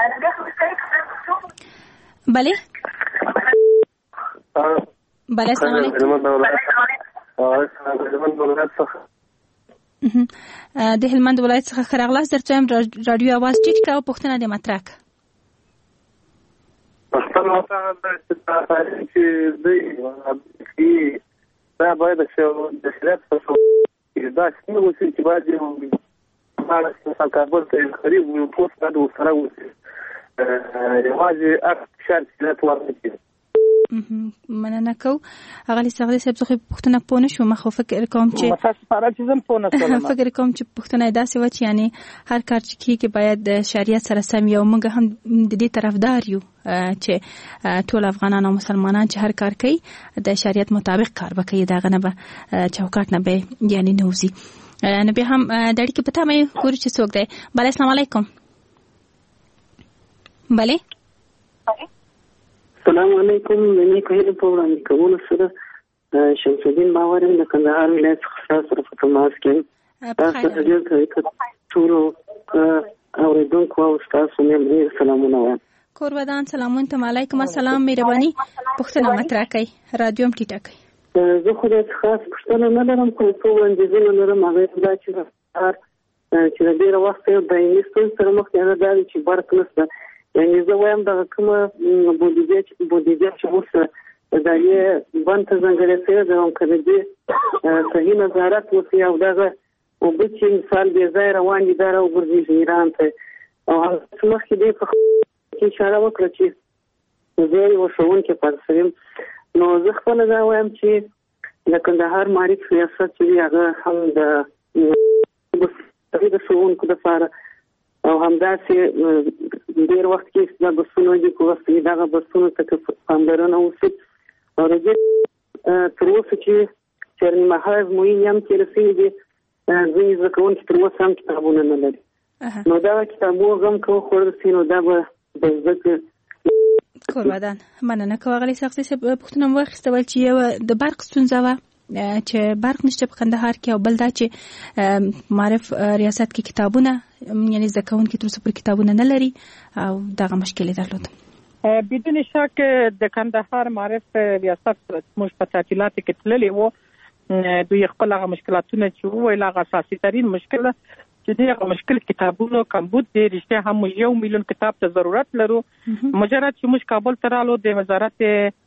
بله السلام علیکم. د هلمند ولایت څخه ښه راغلاست. درته راډیو اواز ټیټ کړه او پښتنه دې مطرح کړه.
پښتنه چې دا باید د شریعت په توګه دا څنګه وسی چې باید یو مال څه کاربل ته خرید یو پوسټ دا سره وسی یوازې اکثر شریعت ورته
مننه کو. هغه لسغه صاحب څخه پښتنه پونه شو مخ فکر کوم چې
فاراتیزم پونه سلام
فکر کوم چې پښتنه داسې و چې یعنی هر کار چې کیږي باید د شریعت سره سم یو موږ هم د دې طرفدار یو چې ټول افغانان او مسلمانان چې هر کار کوي د شریعت مطابق کار وکړي دا غنه به چوکاټ نه به یعنی نوزي. نو به هم د اړیکې پته مې ګورو چې څوک دی. بله السلام علیکم. بله
السلام علیکم. د نیکو هیلو په وړاندې کولو سره شمس الدین باورم د کندهار ولایت څخه سره په تماس کې تاسو ته ډېر ټول اوریدونکو او تاسو مې سلامونه وایم.
کورودان سلامون ته. علیکم السلام. مهرباني پښتنه مطرح کړئ رادیو هم ټیټه کړئ.
زه خو د خاص پښتنه نه لرم خو څو وړاندیزونه لرم. هغه دا چې د ډېره وخت یو دایمي ستونزې سره مخ یم دا چې برق نشته. یعنی زه وایم دغه کومه بودیجه چې اوس د یې بند ته ځانګړې شوې ده او که د دې صحیح نظارت وشي او دغه اوبه چې مثال بې ځایه روان دي دا راوګرځېږي ایران ته او همداسې مخکې دې په اشاره وکړه چې زه یو ښوونکی پاتې شوم. نو زه خپله دا وایم چې د کندهار معارف ریاست چې وي هغه هم د ښوونکو دپاره او همداسې ډېر وخت کې دا بسونه دي په وخت کې دغه بسونو ته پاملرنه وشي او د دې تر اوسه چې چېرې محاذ معین هم تېره شوي دي ځینې زده کوونکي تر اوسه هم کتابونه نه لري. نو دغه کتابونه غم که وخوړل شي نو دا به د زده کړې
کورودان مننه کوم. هغه سختي پوښتنه مو واخیسته ول چې یو د برق ستونزه وه چې برق نشته په کندهار کې او بل دا چې معرف ریاست کې کتابونه یعنی زده کوونکي تر اوسه پر کتابونه نه لري او دغه مشکل یې درلود.
بدون شک د کندهار معرف ریاست موږ په تعطیلاتو کې تللي وو. دوی خپل هغه مشکلاتونه چې وویل هغه اساسي ترین مشکل چې دغه مشکل کتابونو کمبود دی. رښتیا هم 1 میلیون کتاب ته ضرورت لرو. مجرد چې موږ کابل ته رالو د وزارت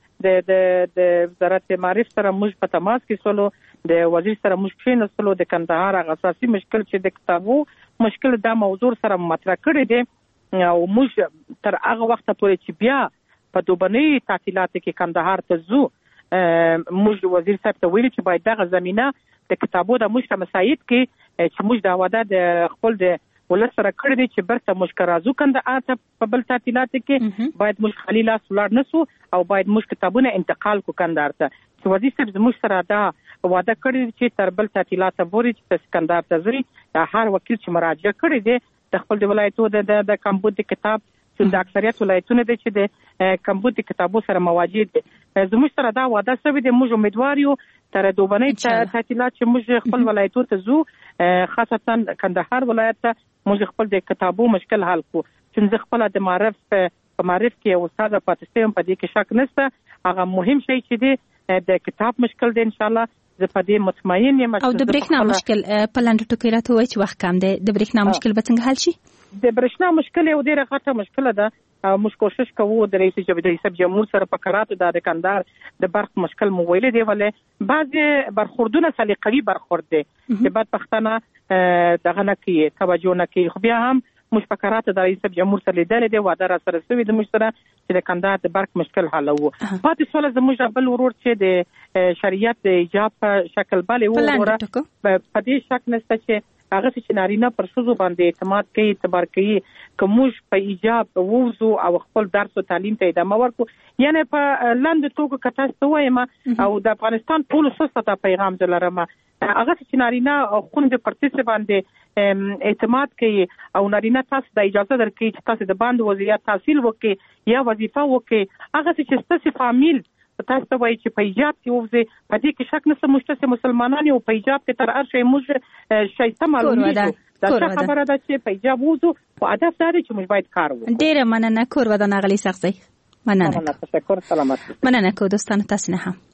معرف سره موږ په تماس کې سولو د وزیر سره موږ کښېنستلو د کندهار هغه اساسي مشکل چې د کتابو مشکل دا موضوع سره مطرح کړی دی او موږ تر هغه وخت پورې چې بیا په دوبنۍ تعطیلاتو کې کندهار ته ځو موږ وزیر صاحب ته ویلي چې باید دغه زمینه د کتابو د موږ ته مساعد کړي چې موږ دا وعده د خپل د ولس سره کړی دی چې برته موږ راځو کندهار ته په بل تعطیلاتو کې باید موږ خالي لاس ولاړ نسو او باید موږ کتابونه انتقال کو کندهار ته. چې وزیر صاحب زموږ سره دا وعده کړی چې تر بل تعطیلاتو پورې چې کندهار ته ځي هر وکیل چې مراجعه کړی دی د خپل د ولایتو د کمبود کتاب چې د اکثریت ولایتونه دي چې د کمبود کتابو سره مواجه دي. زموږ سره دا وعده شوې ده. موږ امیدوار یو تر دوبنۍ تعطیلات چې موږ خپل ولایتو ته ځو خاصتا کندهار ولایت ته موږ خپل د کتابو مشکل حل کو. چې زه خپل د معرف کې یو استاد پاتې شوم په دې کې شک نشته. هغه مهم شی چې دی د کتاب مشکل دی. ان شاء الله زه په دې مطمئن یم.
او د برېښنا مشکل په لاندې ټکو راته وایي چې وخت کم دی. د برېښنا مشکل به څنګه حل شي؟
د برېښنا مشکل یو ډېره غټه مشکله ده. موږ کوشش کوو د رئیس جمهور سره په کراتو د کندهار د برق مشکل مو ویلې دی ولې بعضې برخوردونه سلیقوي برخورد دی چې بعد پښتانه دغه نه کوي توجه نه کوي. خو بیا هم موږ په کراتو د رئیس جمهور سره لیدلې دی وعده را سره شوې ده موږ سره چې د کندهار د برق مشکل حلوو. پاتې سوله زموږ بل ورور چې د شریعت د ایجاب په شکل بلې وګوره په دې شک نشته چې هغه چې نارینه پر ښځو باندې اعتماد کوي اعتبار کوي که موږ په ایجاب ووځو او خپل درس او تعلیم ته ادامه ورکړو یعنی په لاندې توګه که تاسو ته وایم او د افغانستان ټولو ښځو ته پیغام درلرم هغه چې نارینه خوندې پر څه باندې اعتماد کوي او نارینه تاسو د اجازه درکوي چې تاسو د باندې وضعیت تحصیل وکړي یا وظیفه وکړي هغه چې تاسو فامیل تاسو ته وایي چې په ایجاب کې وځي په دې کې شک نشته موږ ته مسلمانان یو په ایجاب کې تر هر شي موږ شایسته معلومیږي دا خبره ده چې په ایجاب وځو خو هدف دا دی چې موږ باید کار وکړو.
ډیره مننه کور ودان اغلی سخزی مننه.
تشکر سلامت.
مننه کو دوستان تاسو نه هم